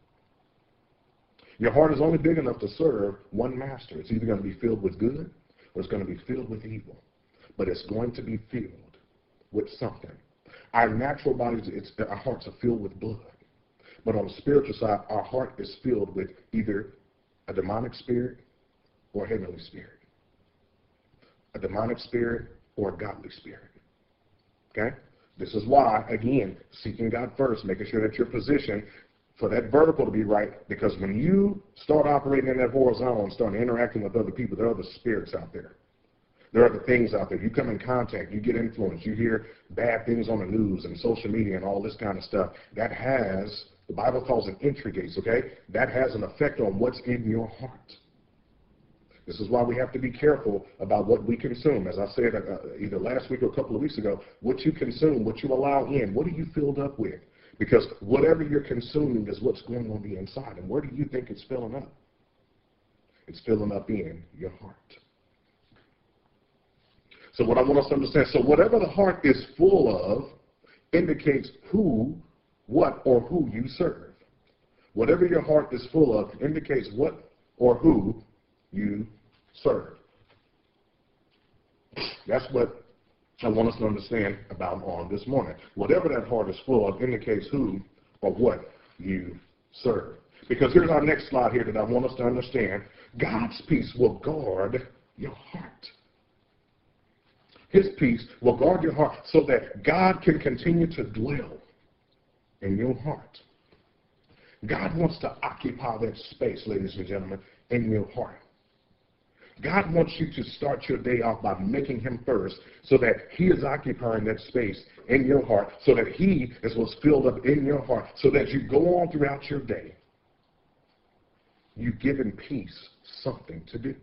your heart is only big enough to serve one master. It's either going to be filled with good or it's going to be filled with evil. But it's going to be filled with something. Our natural bodies, it's, our hearts are filled with blood. But on the spiritual side, our heart is filled with either a demonic spirit or a heavenly spirit. A demonic spirit or a godly spirit. Okay? This is why, again, seeking God first, making sure that you're positioned for that vertical to be right, because when you start operating in that horizontal and start interacting with other people, there are other spirits out there. There are other things out there. You come in contact, you get influenced, you hear bad things on the news and social media and all this kind of stuff. That has, the Bible calls it entry gates, okay? That has an effect on what's in your heart. This is why we have to be careful about what we consume. As I said uh, either last week or a couple of weeks ago, what you consume, what you allow in, what are you filled up with? Because whatever you're consuming is what's going on the inside. And where do you think it's filling up? It's filling up in your heart. So what I want us to understand, so whatever the heart is full of indicates who, what, or who you serve. Whatever your heart is full of indicates what or who you serve. That's what I want us to understand about on this morning. Whatever that heart is full of indicates who or what you serve. Because here's our next slide here that I want us to understand. God's peace will guard your heart. His peace will guard your heart so that God can continue to dwell in your heart. God wants to occupy that space, ladies and gentlemen, in your heart. God wants you to start your day off by making him first so that he is occupying that space in your heart, so that he is what's filled up in your heart, so that you go on throughout your day. You've given peace something to do.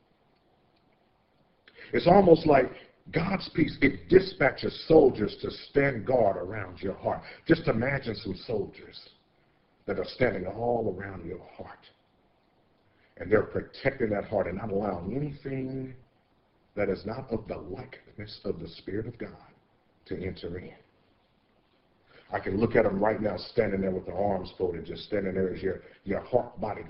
It's almost like God's peace, it dispatches soldiers to stand guard around your heart. Just imagine some soldiers that are standing all around your heart. And they're protecting that heart and not allowing anything that is not of the likeness of the Spirit of God to enter in. I can look at them right now standing there with their arms folded, just standing there as your, your heart bodyguards.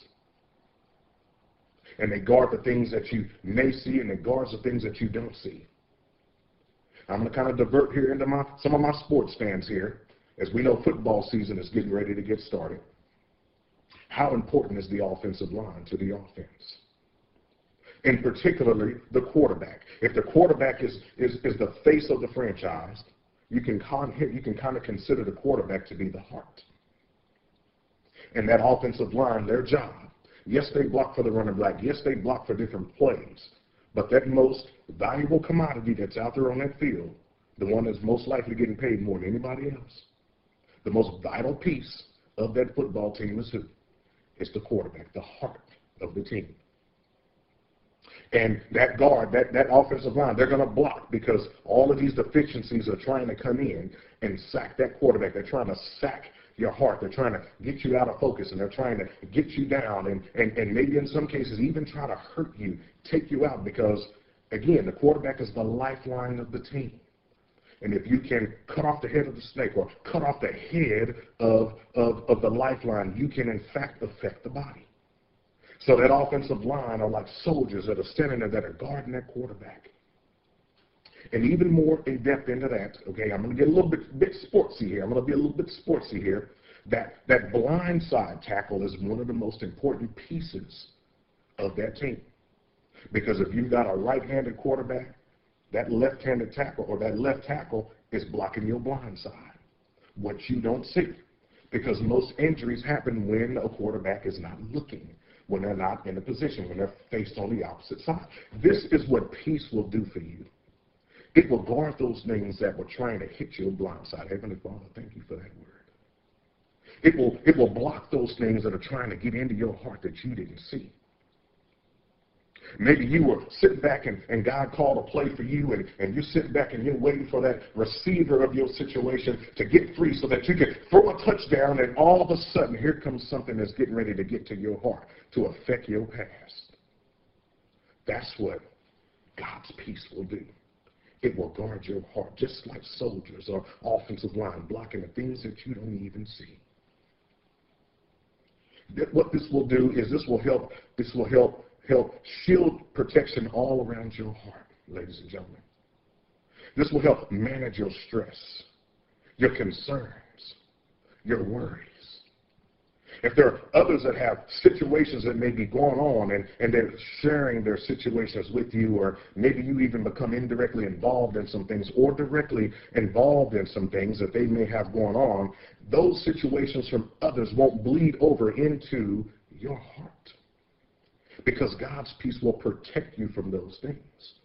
And they guard the things that you may see, and they guard the things that you don't see. I'm going to kind of divert here into my, some of my sports fans here. As we know, football season is getting ready to get started. How important is the offensive line to the offense? And particularly the quarterback. If the quarterback is, is, is the face of the franchise, you can, con- you can kind of consider the quarterback to be the heart. And that offensive line, their job, yes, they block for the running back. Yes, they block for different plays. But that most valuable commodity that's out there on that field, the one that's most likely getting paid more than anybody else, the most vital piece of that football team is who? It's the quarterback, the heart of the team. And that guard, that, that offensive line, they're going to block because all of these deficiencies are trying to come in and sack that quarterback. They're trying to sack your heart. They're trying to get you out of focus, and they're trying to get you down and, and, and maybe in some cases even try to hurt you, take you out because, again, the quarterback is the lifeline of the team. And if you can cut off the head of the snake or cut off the head of, of, of the lifeline, you can in fact affect the body. So that offensive line are like soldiers that are standing there that are guarding that quarterback. And even more in depth into that, okay, I'm going to get a little bit, bit sportsy here. I'm going to be a little bit sportsy here. That, that blind side tackle is one of the most important pieces of that team. Because if you've got a right-handed quarterback, that left-handed tackle or that left tackle is blocking your blind side, what you don't see. Because most injuries happen when a quarterback is not looking, when they're not in a position, when they're faced on the opposite side. This is what peace will do for you. It will guard those things that were trying to hit your blind side. Heavenly Father, thank you for that word. It will, it will block those things that are trying to get into your heart that you didn't see. Maybe you were sitting back and, and God called a play for you, and, and you're sitting back and you're waiting for that receiver of your situation to get free so that you can throw a touchdown, and all of a sudden here comes something that's getting ready to get to your heart to affect your past. That's what God's peace will do. It will guard your heart just like soldiers or offensive line blocking the things that you don't even see. What this will do is this will help, this will help help shield protection all around your heart, ladies and gentlemen. This will help manage your stress, your concerns, your worries. If there are others that have situations that may be going on and, and they're sharing their situations with you, or maybe you even become indirectly involved in some things or directly involved in some things that they may have going on, those situations from others won't bleed over into your heart. Because God's peace will protect you from those things.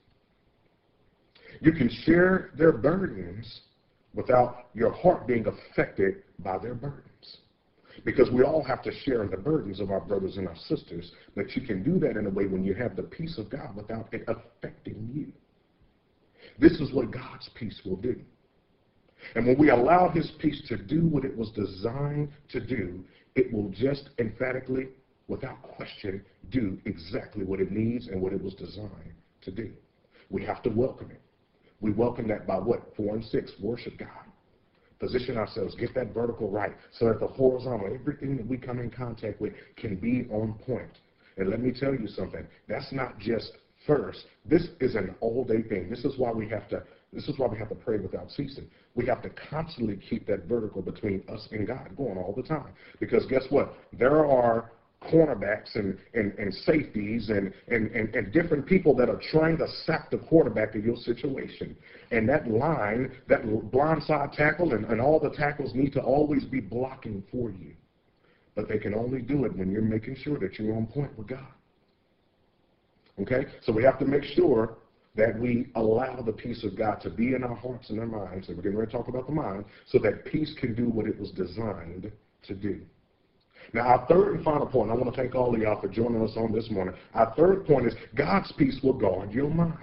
You can share their burdens without your heart being affected by their burdens. Because we all have to share in the burdens of our brothers and our sisters, but you can do that in a way when you have the peace of God without it affecting you. This is what God's peace will do. And when we allow his peace to do what it was designed to do, it will just emphatically, without question, do exactly what it needs and what it was designed to do. We have to welcome it. We welcome that by what? Four and six, worship God. Position ourselves, get that vertical right so that the horizontal, everything that we come in contact with can be on point. And let me tell you something, that's not just first. This is an all-day thing. This is why we have to, this is why we have to pray without ceasing. We have to constantly keep that vertical between us and God going all the time. Because guess what? There are cornerbacks and, and, and safeties and, and, and, and different people that are trying to sack the quarterback of your situation. And that line, that blindside tackle and, and all the tackles need to always be blocking for you. But they can only do it when you're making sure that you're on point with God. Okay? So we have to make sure that we allow the peace of God to be in our hearts and our minds, and we're getting ready to talk about the mind, so that peace can do what it was designed to do. Now, our third and final point, I want to thank all of y'all for joining us on this morning. Our third point is God's peace will guard your mind.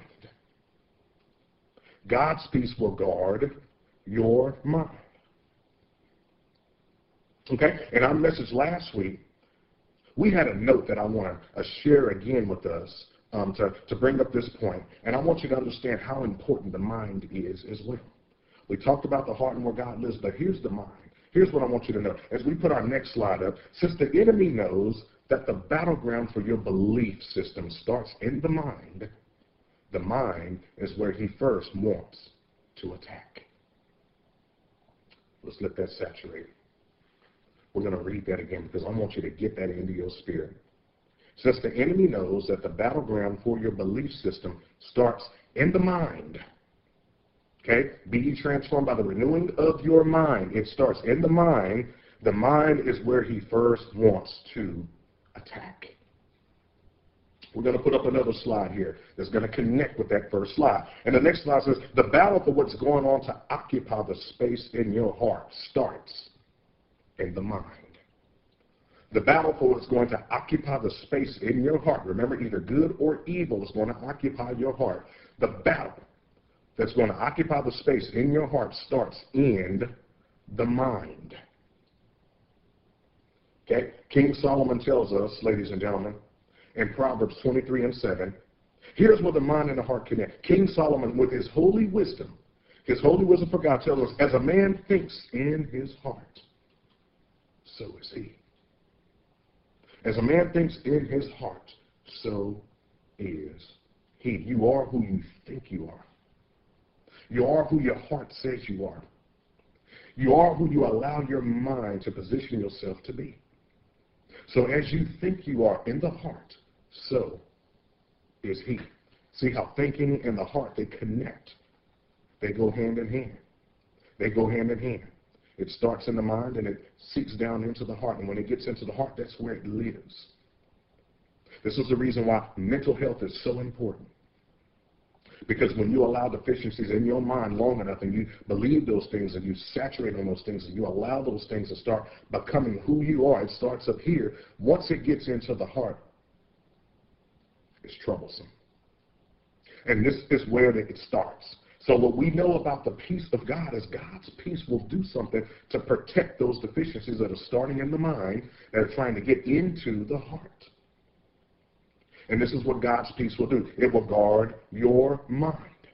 God's peace will guard your mind. Okay? In our message last week, we had a note that I want to uh, share again with us um, to, to bring up this point. And I want you to understand how important the mind is as well. We talked about the heart and where God lives, but here's the mind. Here's what I want you to know. As we put our next slide up, since the enemy knows that the battleground for your belief system starts in the mind, the mind is where he first wants to attack. Let's let that saturate. We're going to read that again because I want you to get that into your spirit. Since the enemy knows that the battleground for your belief system starts in the mind, okay? Be ye transformed by the renewing of your mind. It starts in the mind. The mind is where he first wants to attack. We're going to put up another slide here that's going to connect with that first slide. And the next slide says, the battle for what's going on to occupy the space in your heart starts in the mind. The battle for what's going to occupy the space in your heart, remember, either good or evil is going to occupy your heart. The battle that's going to occupy the space in your heart starts in the mind. Okay? King Solomon tells us, ladies and gentlemen, in Proverbs twenty-three and seven, here's where the mind and the heart connect. King Solomon, with his holy wisdom, his holy wisdom for God, tells us, as a man thinks in his heart, so is he. As a man thinks in his heart, so is he. You are who you think you are. You are who your heart says you are. You are who you allow your mind to position yourself to be. So as you think you are in the heart, so is he. See how thinking and the heart, they connect. They go hand in hand. They go hand in hand. It starts in the mind and it seeps down into the heart. And when it gets into the heart, that's where it lives. This is the reason why mental health is so important. Because when you allow deficiencies in your mind long enough and you believe those things and you saturate on those things and you allow those things to start becoming who you are, it starts up here. Once it gets into the heart, it's troublesome. And this is where it starts. So what we know about the peace of God is God's peace will do something to protect those deficiencies that are starting in the mind that are trying to get into the heart. And this is what God's peace will do. It will guard your mind.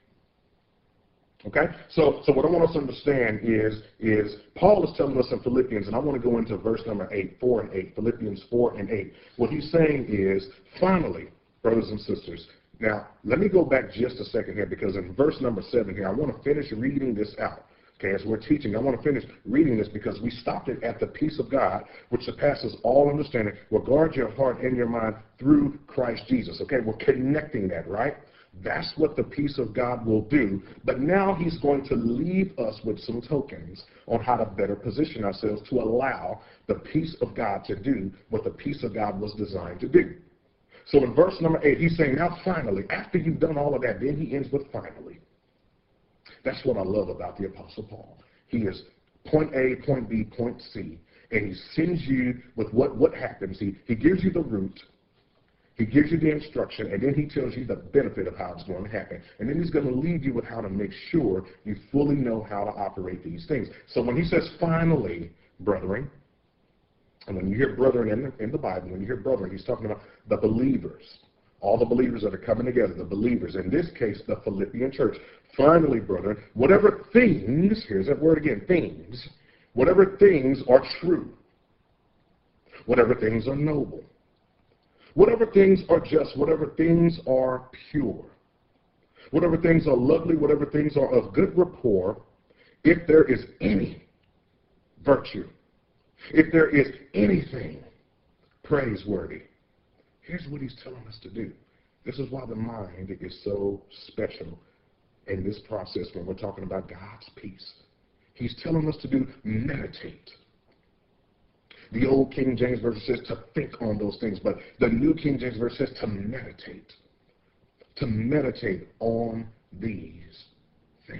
Okay? So, so what I want us to understand is, is Paul is telling us in Philippians, and I want to go into verse number eight, four and eight, Philippians four and eight. What he's saying is, finally, brothers and sisters, now, let me go back just a second here because in verse number seven here, I want to finish reading this out. Okay, as we're teaching, I want to finish reading this because we stopped it at the peace of God, which surpasses all understanding, will guard your heart and your mind through Christ Jesus. Okay, we're connecting that, right? That's what the peace of God will do. But now he's going to leave us with some tokens on how to better position ourselves to allow the peace of God to do what the peace of God was designed to do. So in verse number eight, he's saying, now finally, after you've done all of that, then he ends with finally. That's what I love about the Apostle Paul. He is point A, point B, point C, and he sends you with what, what happens. He, he gives you the route, he gives you the instruction, and then he tells you the benefit of how it's going to happen. And then he's going to leave you with how to make sure you fully know how to operate these things. So when he says finally, brethren, and when you hear brethren in the, in the Bible, when you hear brethren, he's talking about the believers, all the believers that are coming together, the believers, in this case, the Philippian church. Finally, brethren, whatever things, here's that word again, things, whatever things are true, whatever things are noble, whatever things are just, whatever things are pure, whatever things are lovely, whatever things are of good rapport, if there is any virtue, if there is anything praiseworthy. Here's what he's telling us to do. This is why the mind is so special in this process when we're talking about God's peace. He's telling us to do meditate. The old King James Version says to think on those things, but the New King James Version says to meditate. to meditate on these things.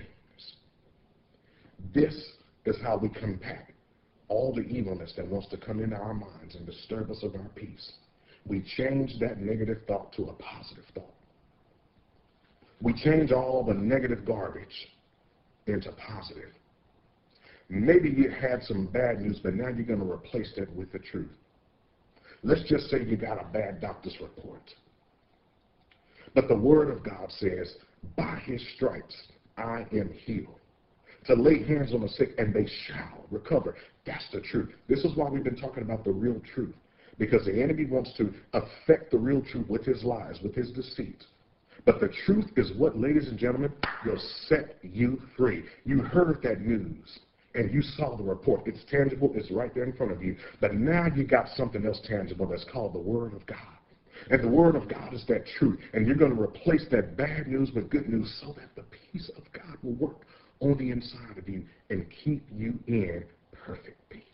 This is how we combat all the evilness that wants to come into our minds and disturb us of our peace. We change that negative thought to a positive thought. We change all the negative garbage into positive. Maybe you had some bad news, but now you're going to replace that with the truth. Let's just say you got a bad doctor's report. But the Word of God says, by His stripes I am healed. To lay hands on the sick and they shall recover. That's the truth. This is why we've been talking about the real truth. Because the enemy wants to affect the real truth with his lies, with his deceit. But the truth is what, ladies and gentlemen, will set you free. You heard that news and you saw the report. It's tangible. It's right there in front of you. But now you got something else tangible that's called the Word of God. And the Word of God is that truth. And you're going to replace that bad news with good news so that the peace of God will work on the inside of you and keep you in perfect peace.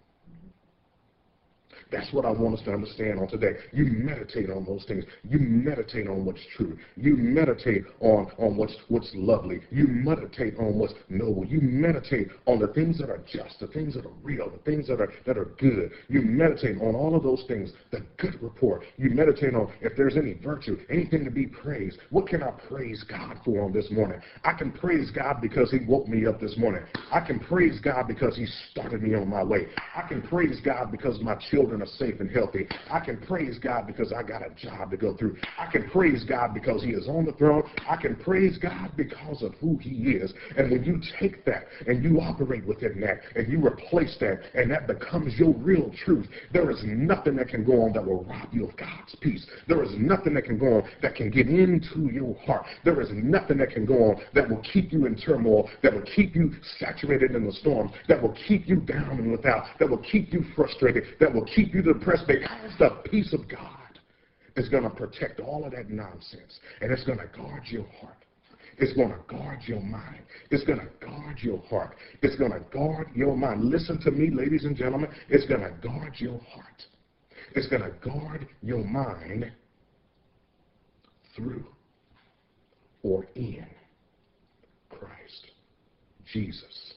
That's what I want us to understand on today. You meditate on those things. You meditate on what's true. You meditate on, on what's, what's lovely. You meditate on what's noble. You meditate on the things that are just, the things that are real, the things that are, that are good. You meditate on all of those things, the good report. You meditate on if there's any virtue, anything to be praised. What can I praise God for on this morning? I can praise God because He woke me up this morning. I can praise God because He started me on my way. I can praise God because my children are safe and healthy. I can praise God because I got a job to go through. I can praise God because He is on the throne. I can praise God because of who He is. And when you take that and you operate within that and you replace that and that becomes your real truth, there is nothing that can go on that will rob you of God's peace. There is nothing that can go on that can get into your heart. There is nothing that can go on that will keep you in turmoil, that will keep you saturated in the storm, that will keep you down and without, that will keep you frustrated, that will keep you depressed, because the peace of God is going to protect all of that nonsense, and it's going to guard your heart. It's going to guard your mind. It's going to guard your heart. It's going to guard your mind. Listen to me, ladies and gentlemen. It's going to guard your heart. It's going to guard your mind through or in Christ Jesus.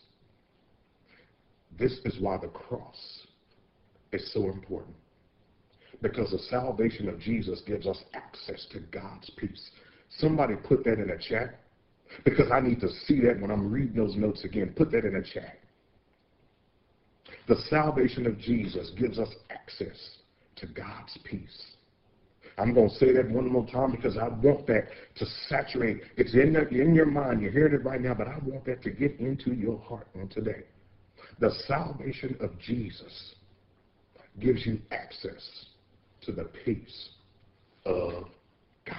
This is why the cross is so important, because the salvation of Jesus gives us access to God's peace. Somebody put that in a chat, because I need to see that when I'm reading those notes again. Put that in a chat. The salvation of Jesus gives us access to God's peace. I'm going to say that one more time because I want that to saturate. It's in, the, in your mind. You're hearing it right now, but I want that to get into your heart on today. The salvation of Jesus gives you access to the peace of God.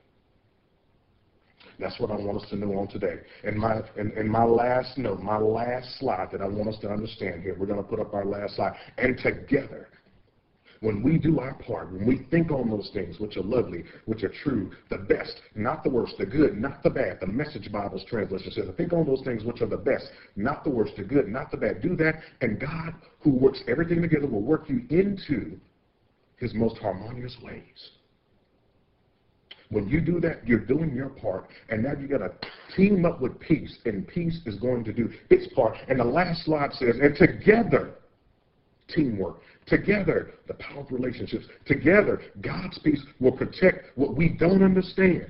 That's what I want us to know on today. And my, and, and my last note, my last slide that I want us to understand here, we're going to put up our last slide. And together, when we do our part, when we think on those things which are lovely, which are true, the best, not the worst, the good, not the bad. The Message Bible's translation says, think on those things which are the best, not the worst, the good, not the bad. Do that, and God, who works everything together, will work you into His most harmonious ways. When you do that, you're doing your part, and now you got to team up with peace, and peace is going to do its part. And the last slide says, and together, teamwork. Together, the power of relationships. Together, God's peace will protect what we don't understand.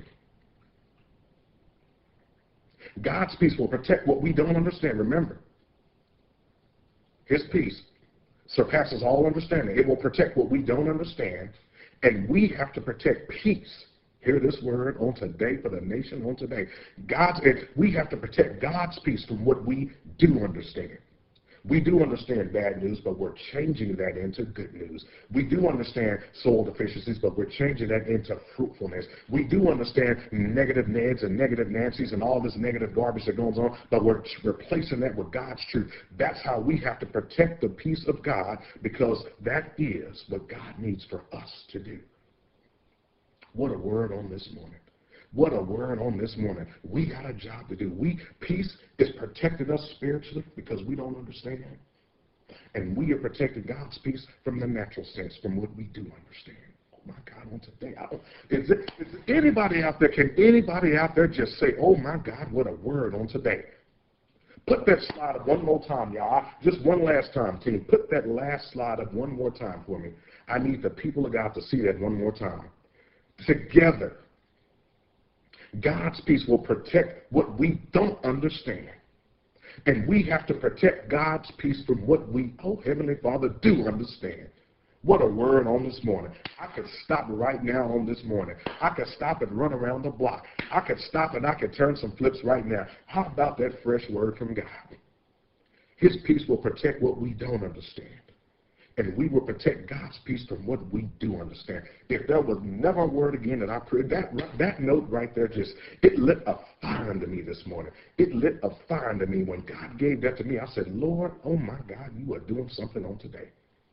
God's peace will protect what we don't understand. Remember, His peace surpasses all understanding. It will protect what we don't understand, and we have to protect peace. Hear this word on today for the nation on today. God's, we have to protect God's peace from what we do understand. We do understand bad news, but we're changing that into good news. We do understand soil deficiencies, but we're changing that into fruitfulness. We do understand negative Neds and negative Nancys and all this negative garbage that goes on, but we're replacing that with God's truth. That's how we have to protect the peace of God, because that is what God needs for us to do. What a word on this morning. What a word on this morning. We got a job to do. We peace is protecting us spiritually because we don't understand. And we are protecting God's peace from the natural sense, from what we do understand. my God, on today. I don't, is, it, is anybody out there, can anybody out there just say, oh my God, what a word on today? Put that slide up one more time, y'all. Just one last time, team. Put that last slide up one more time for me. I need the people of God to see that one more time. Together, God's peace will protect what we don't understand. And we have to protect God's peace from what we, oh, Heavenly Father, do understand. What a word on this morning. I could stop right now on this morning. I could stop and run around the block. I could stop and I could turn some flips right now. How about that fresh word from God? His peace will protect what we don't understand. And we will protect God's peace from what we do understand. If there was never a word again that I prayed, that, that note right there just, it lit a fire under me this morning. It lit a fire under me. When God gave that to me, I said, Lord, oh my God, you are doing something on today.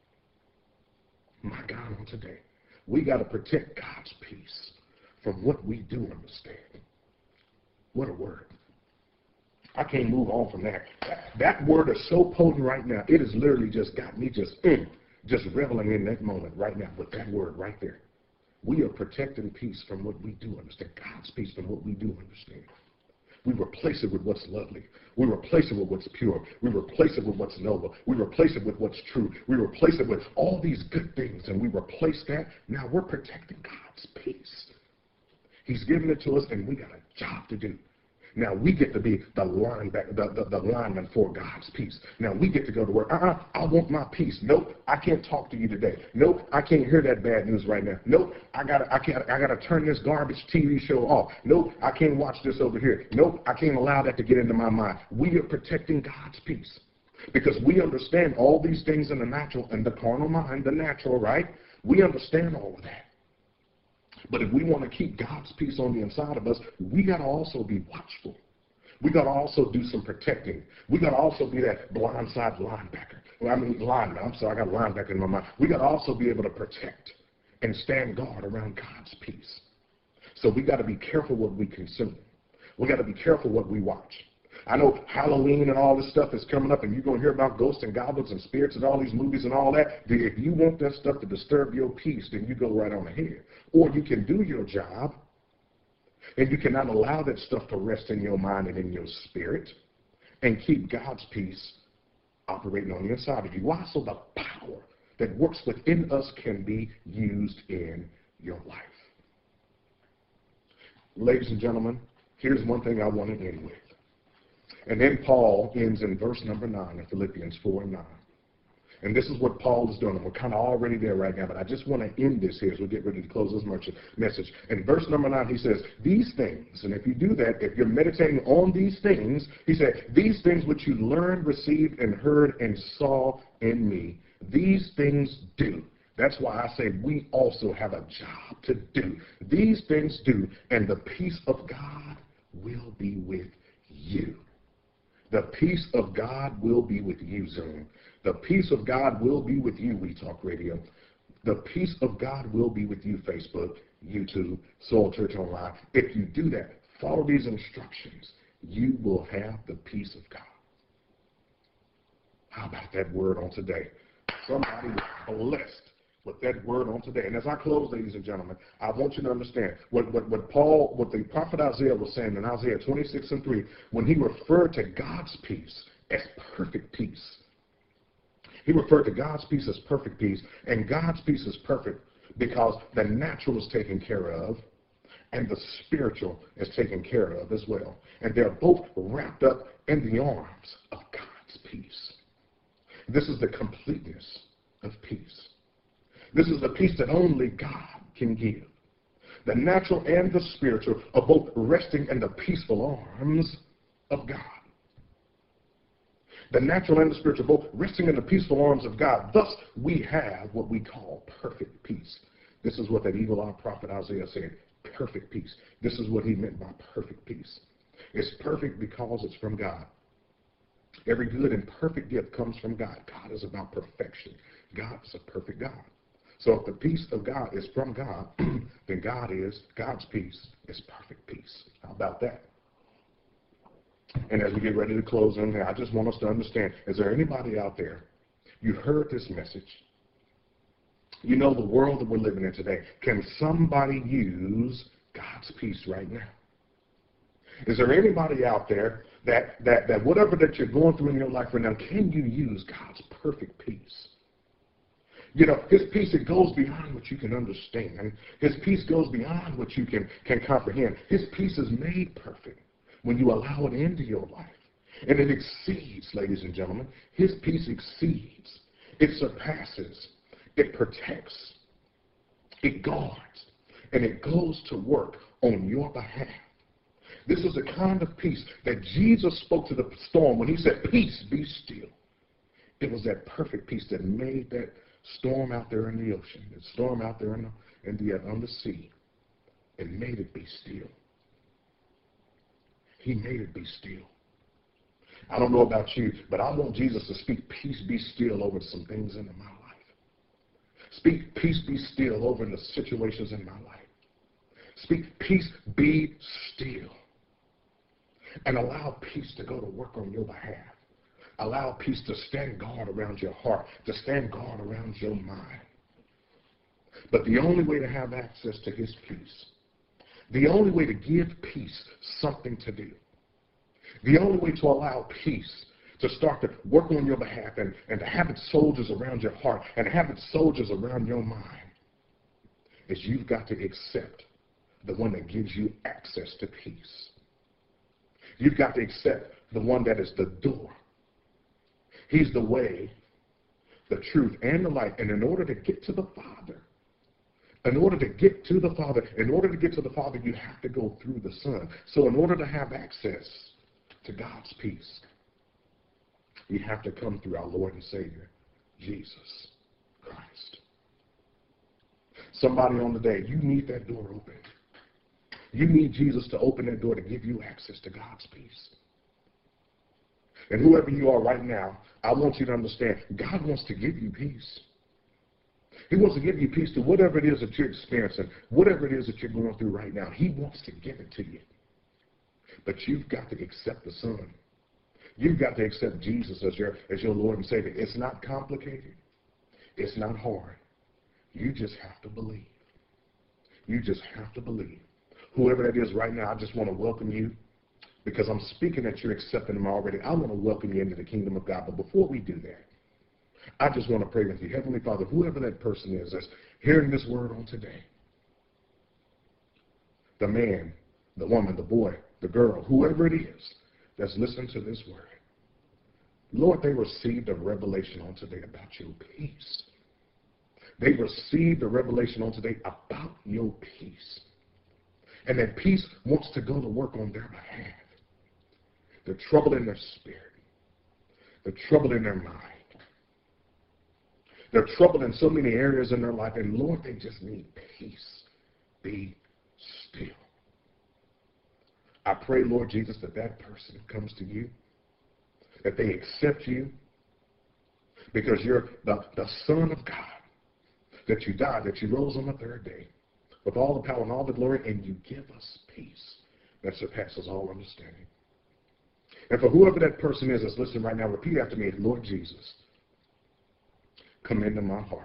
My God, on today, we got to protect God's peace from what we do understand. What a word. I can't move on from that. That, that word is so potent right now. It has literally just got me just, mm, just reveling in that moment right now with that word right there. We are protecting peace from what we do understand. God's peace from what we do understand. We replace it with what's lovely. We replace it with what's pure. We replace it with what's noble. We replace it with what's true. We replace it with all these good things, and we replace that. Now we're protecting God's peace. He's given it to us, and we got a job to do. Now we get to be the linebacker, the, the, the lineman for God's peace. Now we get to go to work. Uh-uh, I want my peace. Nope, I can't talk to you today. Nope, I can't hear that bad news right now. Nope, I gotta, I can't, I gotta turn this garbage T V show off. Nope, I can't watch this over here. Nope, I can't allow that to get into my mind. We are protecting God's peace because we understand all these things in the natural and the carnal mind, the natural, right? We understand all of that. But if we want to keep God's peace on the inside of us, we got to also be watchful. We got to also do some protecting. We got to also be that blindside linebacker. Well, I mean, lineman. I'm sorry, I got linebacker in my mind. We got to also be able to protect and stand guard around God's peace. So we got to be careful what we consume. We got to be careful what we watch. I know Halloween and all this stuff is coming up, and you're going to hear about ghosts and goblins and spirits and all these movies and all that. If you want that stuff to disturb your peace, then you go right on ahead. Or you can do your job, and you cannot allow that stuff to rest in your mind and in your spirit, and keep God's peace operating on the inside of you. Why? So the power that works within us can be used in your life. Ladies and gentlemen, here's one thing I want to end with. And then Paul ends in verse number nine of Philippians four and nine. And this is what Paul is doing. And we're kind of already there right now, but I just want to end this here as we get ready to close this message. In verse number nine, he says, these things, and if you do that, if you're meditating on these things, he said, these things which you learned, received, and heard, and saw in me, these things do. That's why I say we also have a job to do. These things do, and the peace of God will be with you. The peace of God will be with you, Zoom. The peace of God will be with you, We Talk Radio. The peace of God will be with you, Facebook, YouTube, Soul Church Online. If you do that, follow these instructions, you will have the peace of God. How about that word on today? Somebody was blessed with that word on today. And as I close, ladies and gentlemen, I want you to understand what, what, what Paul, what the prophet Isaiah was saying in Isaiah twenty-six and three, when he referred to God's peace as perfect peace. He referred to God's peace as perfect peace, and God's peace is perfect because the natural is taken care of and the spiritual is taken care of as well. And they're both wrapped up in the arms of God's peace. This is the completeness of peace. This is the peace that only God can give. The natural and the spiritual are both resting in the peaceful arms of God. The natural and the spiritual both resting in the peaceful arms of God. Thus, we have what we call perfect peace. This is what that eagle-eyed prophet Isaiah said, perfect peace. This is what he meant by perfect peace. It's perfect because it's from God. Every good and perfect gift comes from God. God is about perfection. God is a perfect God. So if the peace of God is from God, then God is, God's peace is perfect peace. How about that? And as we get ready to close in here, I just want us to understand, is there anybody out there, you heard this message, You know, the world that we're living in today, can somebody use God's peace right now? Is there anybody out there that, that, that whatever that you're going through in your life right now, can you use God's perfect peace? You know, his peace, it goes beyond what you can understand. His peace goes beyond what you can, can comprehend. His peace is made perfect when you allow it into your life. And it exceeds, ladies and gentlemen, his peace exceeds. It surpasses. It protects. It guards. And it goes to work on your behalf. This is the kind of peace that Jesus spoke to the storm when he said, "Peace, be still." It was that perfect peace that made that storm out there in the ocean, the storm out there in the, in the, on the sea, and made it be still. He made it be still. I don't know about you, but I want Jesus to speak peace be still over some things in my life. Speak peace be still over the situations in my life. Speak peace be still. And allow peace to go to work on your behalf. Allow peace to stand guard around your heart, to stand guard around your mind. But the only way to have access to his peace, the only way to give peace something to do, the only way to allow peace to start to work on your behalf and, and to have its soldiers around your heart and have its soldiers around your mind is you've got to accept the one that gives you access to peace. You've got to accept the one that is the door. He's the way, the truth, and the light. And in order to get to the Father, in order to get to the Father, in order to get to the Father, you have to go through the Son. So in order to have access to God's peace, you have to come through our Lord and Savior, Jesus Christ. Somebody on the day, you need that door open. You need Jesus to open that door to give you access to God's peace. And whoever you are right now, I want you to understand, God wants to give you peace. He wants to give you peace to whatever it is that you're experiencing, whatever it is that you're going through right now. He wants to give it to you. But you've got to accept the Son. You've got to accept Jesus as your, as your Lord and Savior. It's not complicated. It's not hard. You just have to believe. You just have to believe. Whoever that is right now, I just want to welcome you because I'm speaking that you're accepting him already. I want to welcome you into the kingdom of God. But before we do that, I just want to pray with you. Heavenly Father, whoever that person is that's hearing this word on today, the man, the woman, the boy, the girl, whoever it is that's listening to this word, Lord, they received a revelation on today about your peace. They received a revelation on today about your peace. And that peace wants to go to work on their behalf. They're troubled in their spirit. They're troubled in their mind. They're troubled in so many areas in their life. And Lord, they just need peace. Be still. I pray, Lord Jesus, that that person comes to you, that they accept you because you're the, the Son of God, that you died, that you rose on the third day with all the power and all the glory, and you give us peace that surpasses all understanding. And for whoever that person is that's listening right now, repeat after me, Lord Jesus, come into my heart.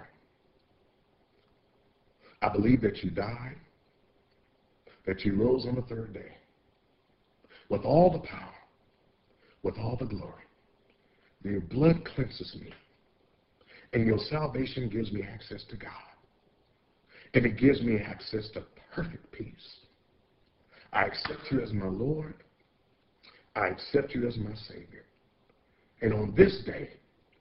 I believe that you died, that you rose on the third day with all the power, with all the glory. Your blood cleanses me, and your salvation gives me access to God. And it gives me access to perfect peace. I accept you as my Lord. I accept you as my Savior. And on this day,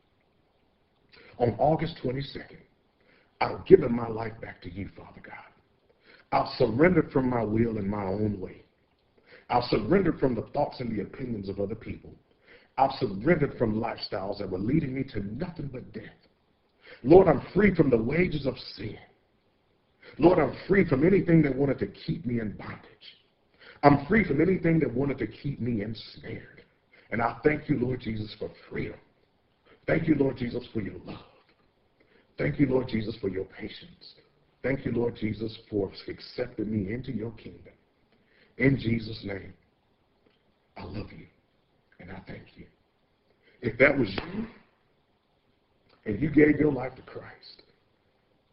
on August twenty-second, I've given my life back to you, Father God. I've surrendered from my will and my own way. I've surrendered from the thoughts and the opinions of other people. I've surrendered from lifestyles that were leading me to nothing but death. Lord, I'm free from the wages of sin. Lord, I'm free from anything that wanted to keep me in bondage. I'm free from anything that wanted to keep me ensnared. And I thank you, Lord Jesus, for freedom. Thank you, Lord Jesus, for your love. Thank you, Lord Jesus, for your patience. Thank you, Lord Jesus, for accepting me into your kingdom. In Jesus' name, I love you, and I thank you. If that was you, and you gave your life to Christ,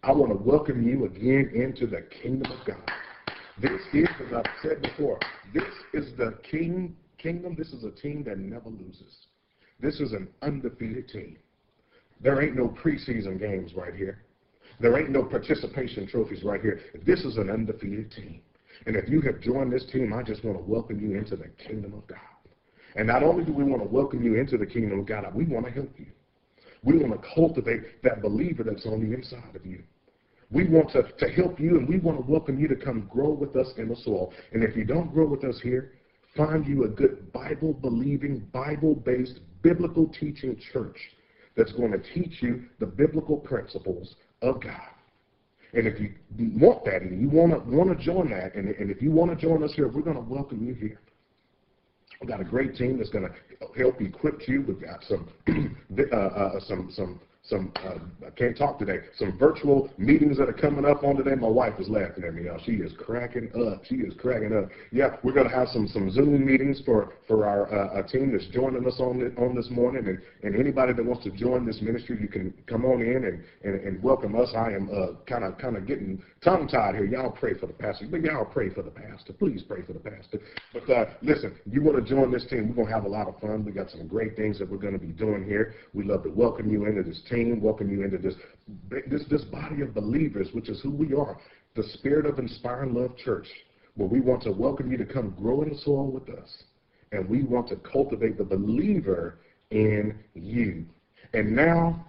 I want to welcome you again into the kingdom of God. This is, as I've said before, this is the king kingdom. This is a team that never loses. This is an undefeated team. There ain't no preseason games right here. There ain't no participation trophies right here. This is an undefeated team. And if you have joined this team, I just want to welcome you into the kingdom of God. And not only do we want to welcome you into the kingdom of God, we want to help you. We want to cultivate that believer that's on the inside of you. We want to, to help you, and we want to welcome you to come grow with us in the soil. And if you don't grow with us here, find you a good Bible-believing, Bible-based, biblical teaching church that's going to teach you the biblical principles of God. And if you want that, and you want to want to join that, and, and if you want to join us here, we're going to welcome you here. We've got a great team that's going to help equip you. We've got some, uh, uh, some, some, some. Uh, I can't talk today. Some virtual meetings that are coming up on today. My wife is laughing at me, y'all. She is cracking up. She is cracking up. Yeah, we're going to have some some Zoom meetings for for our uh, team that's joining us on the, on this morning. And and anybody that wants to join this ministry, you can come on in and and, and welcome us. I am kind of kind of getting tongue tied here. Y'all pray for the pastor. But y'all pray for the pastor. Please pray for the pastor. But uh, listen, you want to join this team? We're going to have a lot of fun. We got some great things that we're going to be doing here. We love to welcome you into this team, welcome you into this this this body of believers, which is who we are, the Spirit of Inspiring Love Church, where we want to welcome you to come grow in the soil with us, and we want to cultivate the believer in you. And now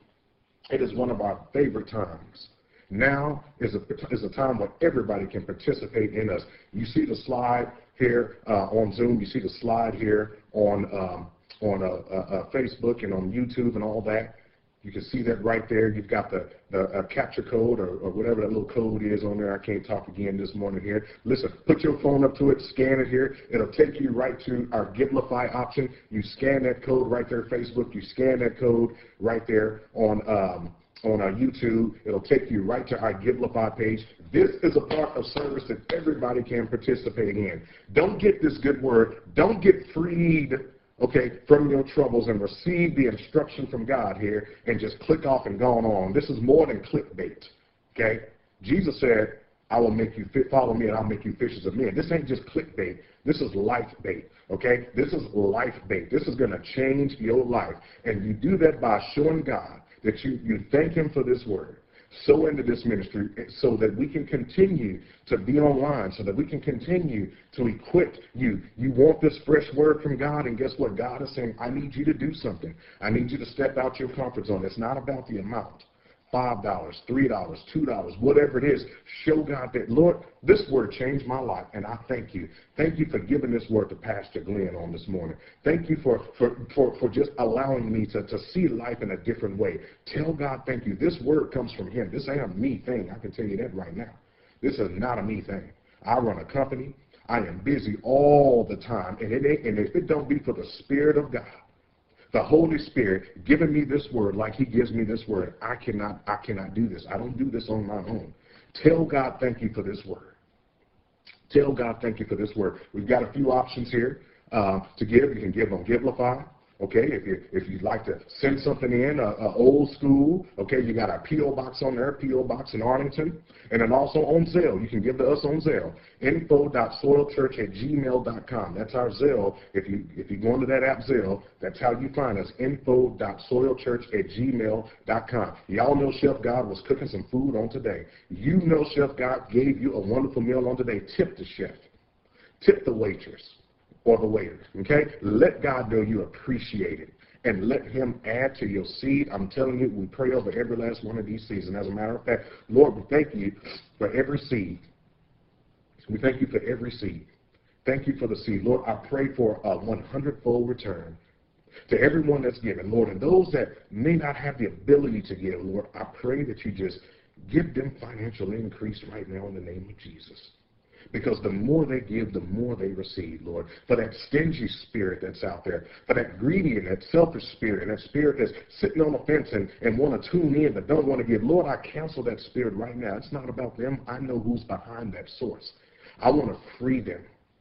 it is one of our favorite times. Now is a, is a time when everybody can participate in us. You see the slide here uh, on Zoom. You see the slide here on um, on uh, uh, uh, Facebook and on YouTube and all that. You can see that right there. You've got the, the uh, capture code or, or whatever that little code is on there. I can't talk again this morning here. Listen, put your phone up to it, scan it here. It'll take you right to our Givelify option. You scan that code right there, Facebook. You scan that code right there on um, on our YouTube. It'll take you right to our Givelify page. This is a part of service that everybody can participate in. Don't get this good word. Don't get freed, okay, from your troubles and receive the instruction from God here and just click off and go on. This is more than clickbait, okay? Jesus said, I will make you fit, follow me and I'll make you fishers of men. This ain't just clickbait. This is life bait, okay? This is life bait. This is going to change your life. And you do that by showing God that you, you thank him for this word. Sow into this ministry so that we can continue to be online, so that we can continue to equip you. You want this fresh word from God, and guess what? God is saying, I need you to do something. I need you to step out your comfort zone. It's not about the amount. five dollars, three dollars, two dollars, whatever it is, show God that, Lord, this word changed my life, and I thank you. Thank you for giving this word to Pastor Glenn on this morning. Thank you for, for, for, for just allowing me to, to see life in a different way. Tell God thank you. This word comes from him. This ain't a me thing. I can tell you that right now. This is not a me thing. I run a company. I am busy all the time, and, it ain't, and if it don't be for the Spirit of God, the Holy Spirit giving me this word like he gives me this word, I cannot, I cannot do this. I don't do this on my own. Tell God thank you for this word. Tell God thank you for this word. We've got a few options here uh, to give. You can give on Givelify. Okay, if you if you'd like to send something in, uh, uh, old school, okay, you got our P O box on there, P O box in Arlington, and then also on Zelle. You can give to us on Zelle, info dot soil church at gmail dot com. That's our Zelle. If you if you go into that app Zelle, that's how you find us, info dot soil church at gmail dot com. Y'all know Chef God was cooking some food on today. You know Chef God gave you a wonderful meal on today. Tip the chef. Tip the waitress. Or the waiter, okay? Let God know you appreciate it, and let him add to your seed. I'm telling you, we pray over every last one of these seeds. And as a matter of fact, Lord, we thank you for every seed. We thank you for every seed. Thank you for the seed. Lord, I pray for a hundred-fold return to everyone that's given, Lord. And those that may not have the ability to give, Lord, I pray that you just give them financial increase right now in the name of Jesus. Because the more they give, the more they receive, Lord. For that stingy spirit that's out there, for that greedy and that selfish spirit, and that spirit that's sitting on the fence and, and want to tune in but don't want to give, Lord, I cancel that spirit right now. It's not about them. I know who's behind that source. I want to free them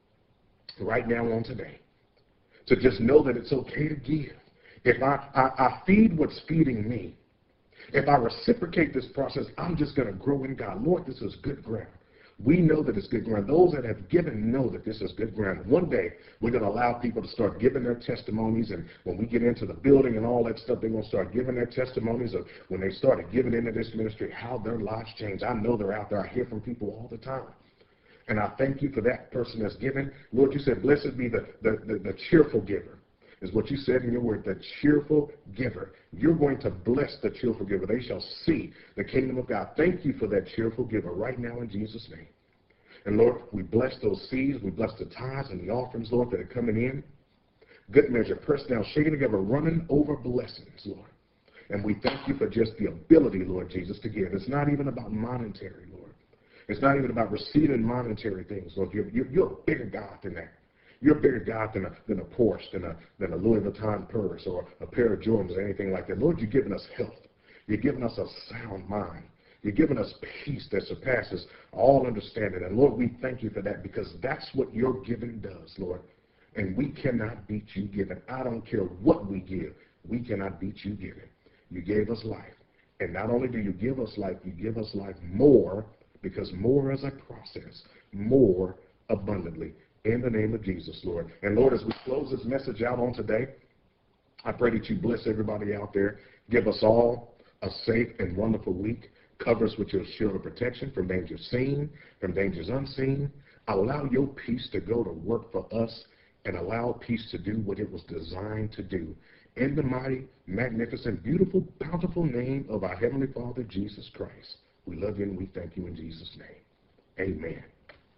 right now on today to just know that it's okay to give. If I, I, I feed what's feeding me, If I reciprocate this process, I'm just going to grow in God. Lord, this is good ground. We know that it's good ground. Those that have given know that this is good ground. One day, we're going to allow people to start giving their testimonies, and when we get into the building and all that stuff, they're going to start giving their testimonies of when they started giving into this ministry, how their lives changed. I know they're out there. I hear from people all the time. And I thank you for that person that's given. Lord, you said, blessed be the, the, the, the cheerful giver, is what you said in your word, the cheerful giver. You're going to bless the cheerful giver. They shall see the kingdom of God. Thank you for that cheerful giver right now in Jesus' name. And Lord, we bless those seeds. We bless the tithes and the offerings, Lord, that are coming in. Good measure, pressed down, shaking together, running over blessings, Lord. And we thank you for just the ability, Lord Jesus, to give. It's not even about monetary, Lord. It's not even about receiving monetary things, Lord. You're, you're, you're a bigger God than that. You're a bigger God than a, than a Porsche, than a, than a Louis Vuitton purse or a pair of Jordans or anything like that. Lord, you're giving us health. You're giving us a sound mind. You're giving us peace that surpasses all understanding. And Lord, we thank you for that, because that's what your giving does, Lord. And we cannot beat you giving. I don't care what we give. We cannot beat you giving. You gave us life. And not only do you give us life, you give us life more, because more is a process, more abundantly. In the name of Jesus, Lord. And Lord, as we close this message out on today, I pray that you bless everybody out there. Give us all a safe and wonderful week. Cover us with your shield of protection from dangers seen, from dangers unseen. Allow your peace to go to work for us, and allow peace to do what it was designed to do. In the mighty, magnificent, beautiful, bountiful name of our Heavenly Father, Jesus Christ. We love you and we thank you in Jesus' name. Amen.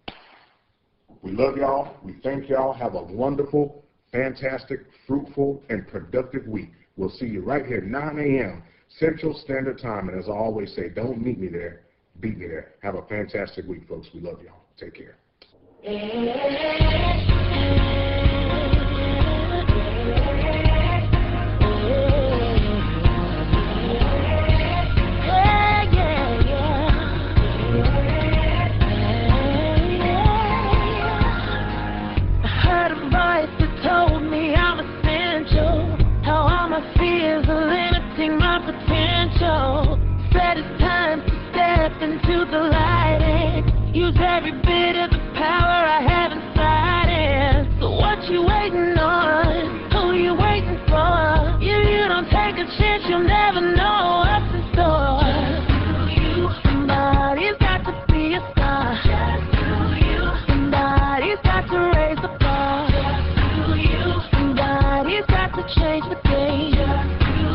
We love y'all. We thank y'all. Have a wonderful, fantastic, fruitful, and productive week. We'll see you right here, nine a m Central Standard Time. And as I always say, don't meet me there. Beat me there. Have a fantastic week, folks. We love y'all. Take care. Said it's time to step into the light and use every bit of the power I have inside it. So what you waiting on? Who you waiting for? If you don't take a chance, you'll never know what's in store. Just you. Somebody's got to be a star. Just you. Somebody's got to raise the bar. Just you. Somebody's got to change the game. Just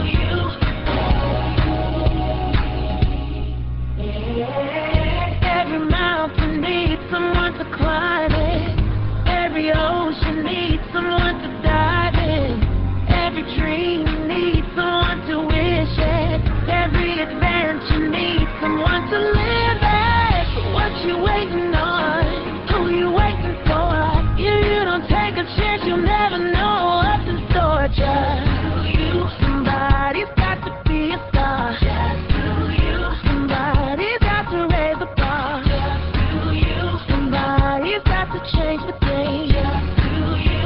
every mountain needs someone to climb it. Every ocean needs someone to dive in. Every dream needs someone to wish it. Every adventure needs someone to live it. So what you waiting on? Who you waiting for? If you don't take a chance, you'll never know what's in store. Just you. Somebody's got to be a star. Just you. Somebody's got to raise the bar. Just you. Somebody's got to change the game. Just you.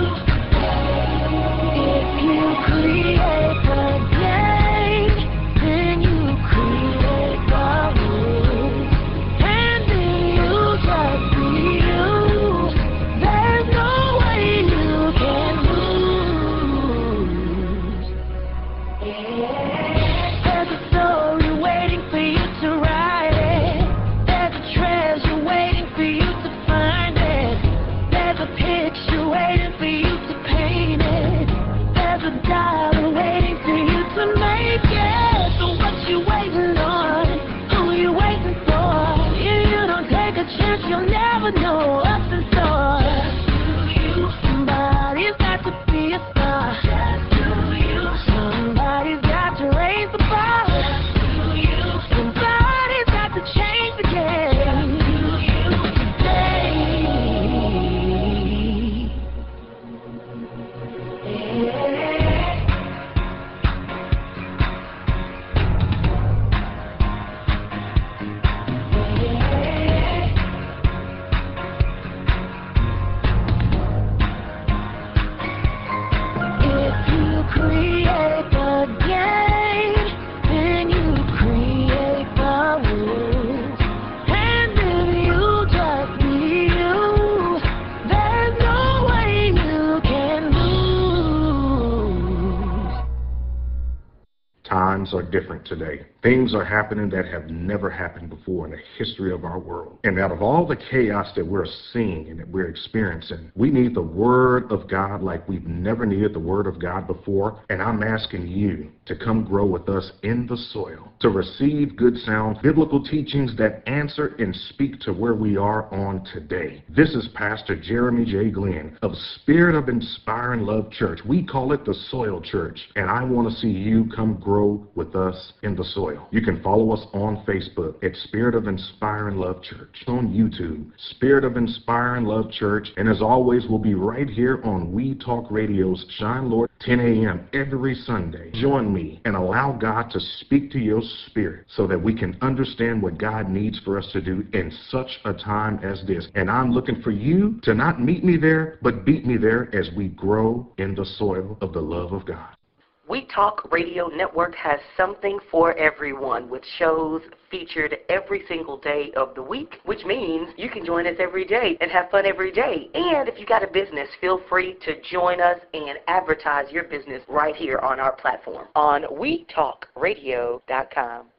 If you create the game, then you create the rules. And then you just be you. There's no way you can lose. There's a story waiting for you to write it. There's a treasure waiting for you to find it. There's a picture waiting for you to paint it. There's a dollar waiting for you to make it. So what you waiting on? Who you waiting for? If you don't take a chance, you'll never know what's in store. Just you. Somebody's got to be a star. Just you. Somebody's got to raise the bar. Just you. Somebody's got to change the game today. If you create the game, then you create Times are different today. Things are happening that have never happened before in the history of our world. And out of all the chaos that we're seeing and that we're experiencing, we need the Word of God like we've never needed the Word of God before. And I'm asking you to come grow with us in the soil, to receive good sound biblical teachings that answer and speak to where we are on today. This is Pastor Jeremy J. Glenn of Spirit of Inspiring Love Church. We call it the Soil Church, and I want to see you come grow with us in the soil. You can follow us on Facebook at Spirit of Inspiring Love Church, on YouTube, Spirit of Inspiring Love Church, and as always, we'll be right here on We Talk Radio's Shine Lord, ten a.m. every Sunday. Join me and allow God to speak to your spirit so that we can understand what God needs for us to do in such a time as this. And I'm looking for you to not meet me there, but beat me there as we grow in the soil of the love of God. We Talk Radio Network has something for everyone, with shows featured every single day of the week, which means you can join us every day and have fun every day. And if you got a business, feel free to join us and advertise your business right here on our platform on we talk radio dot com.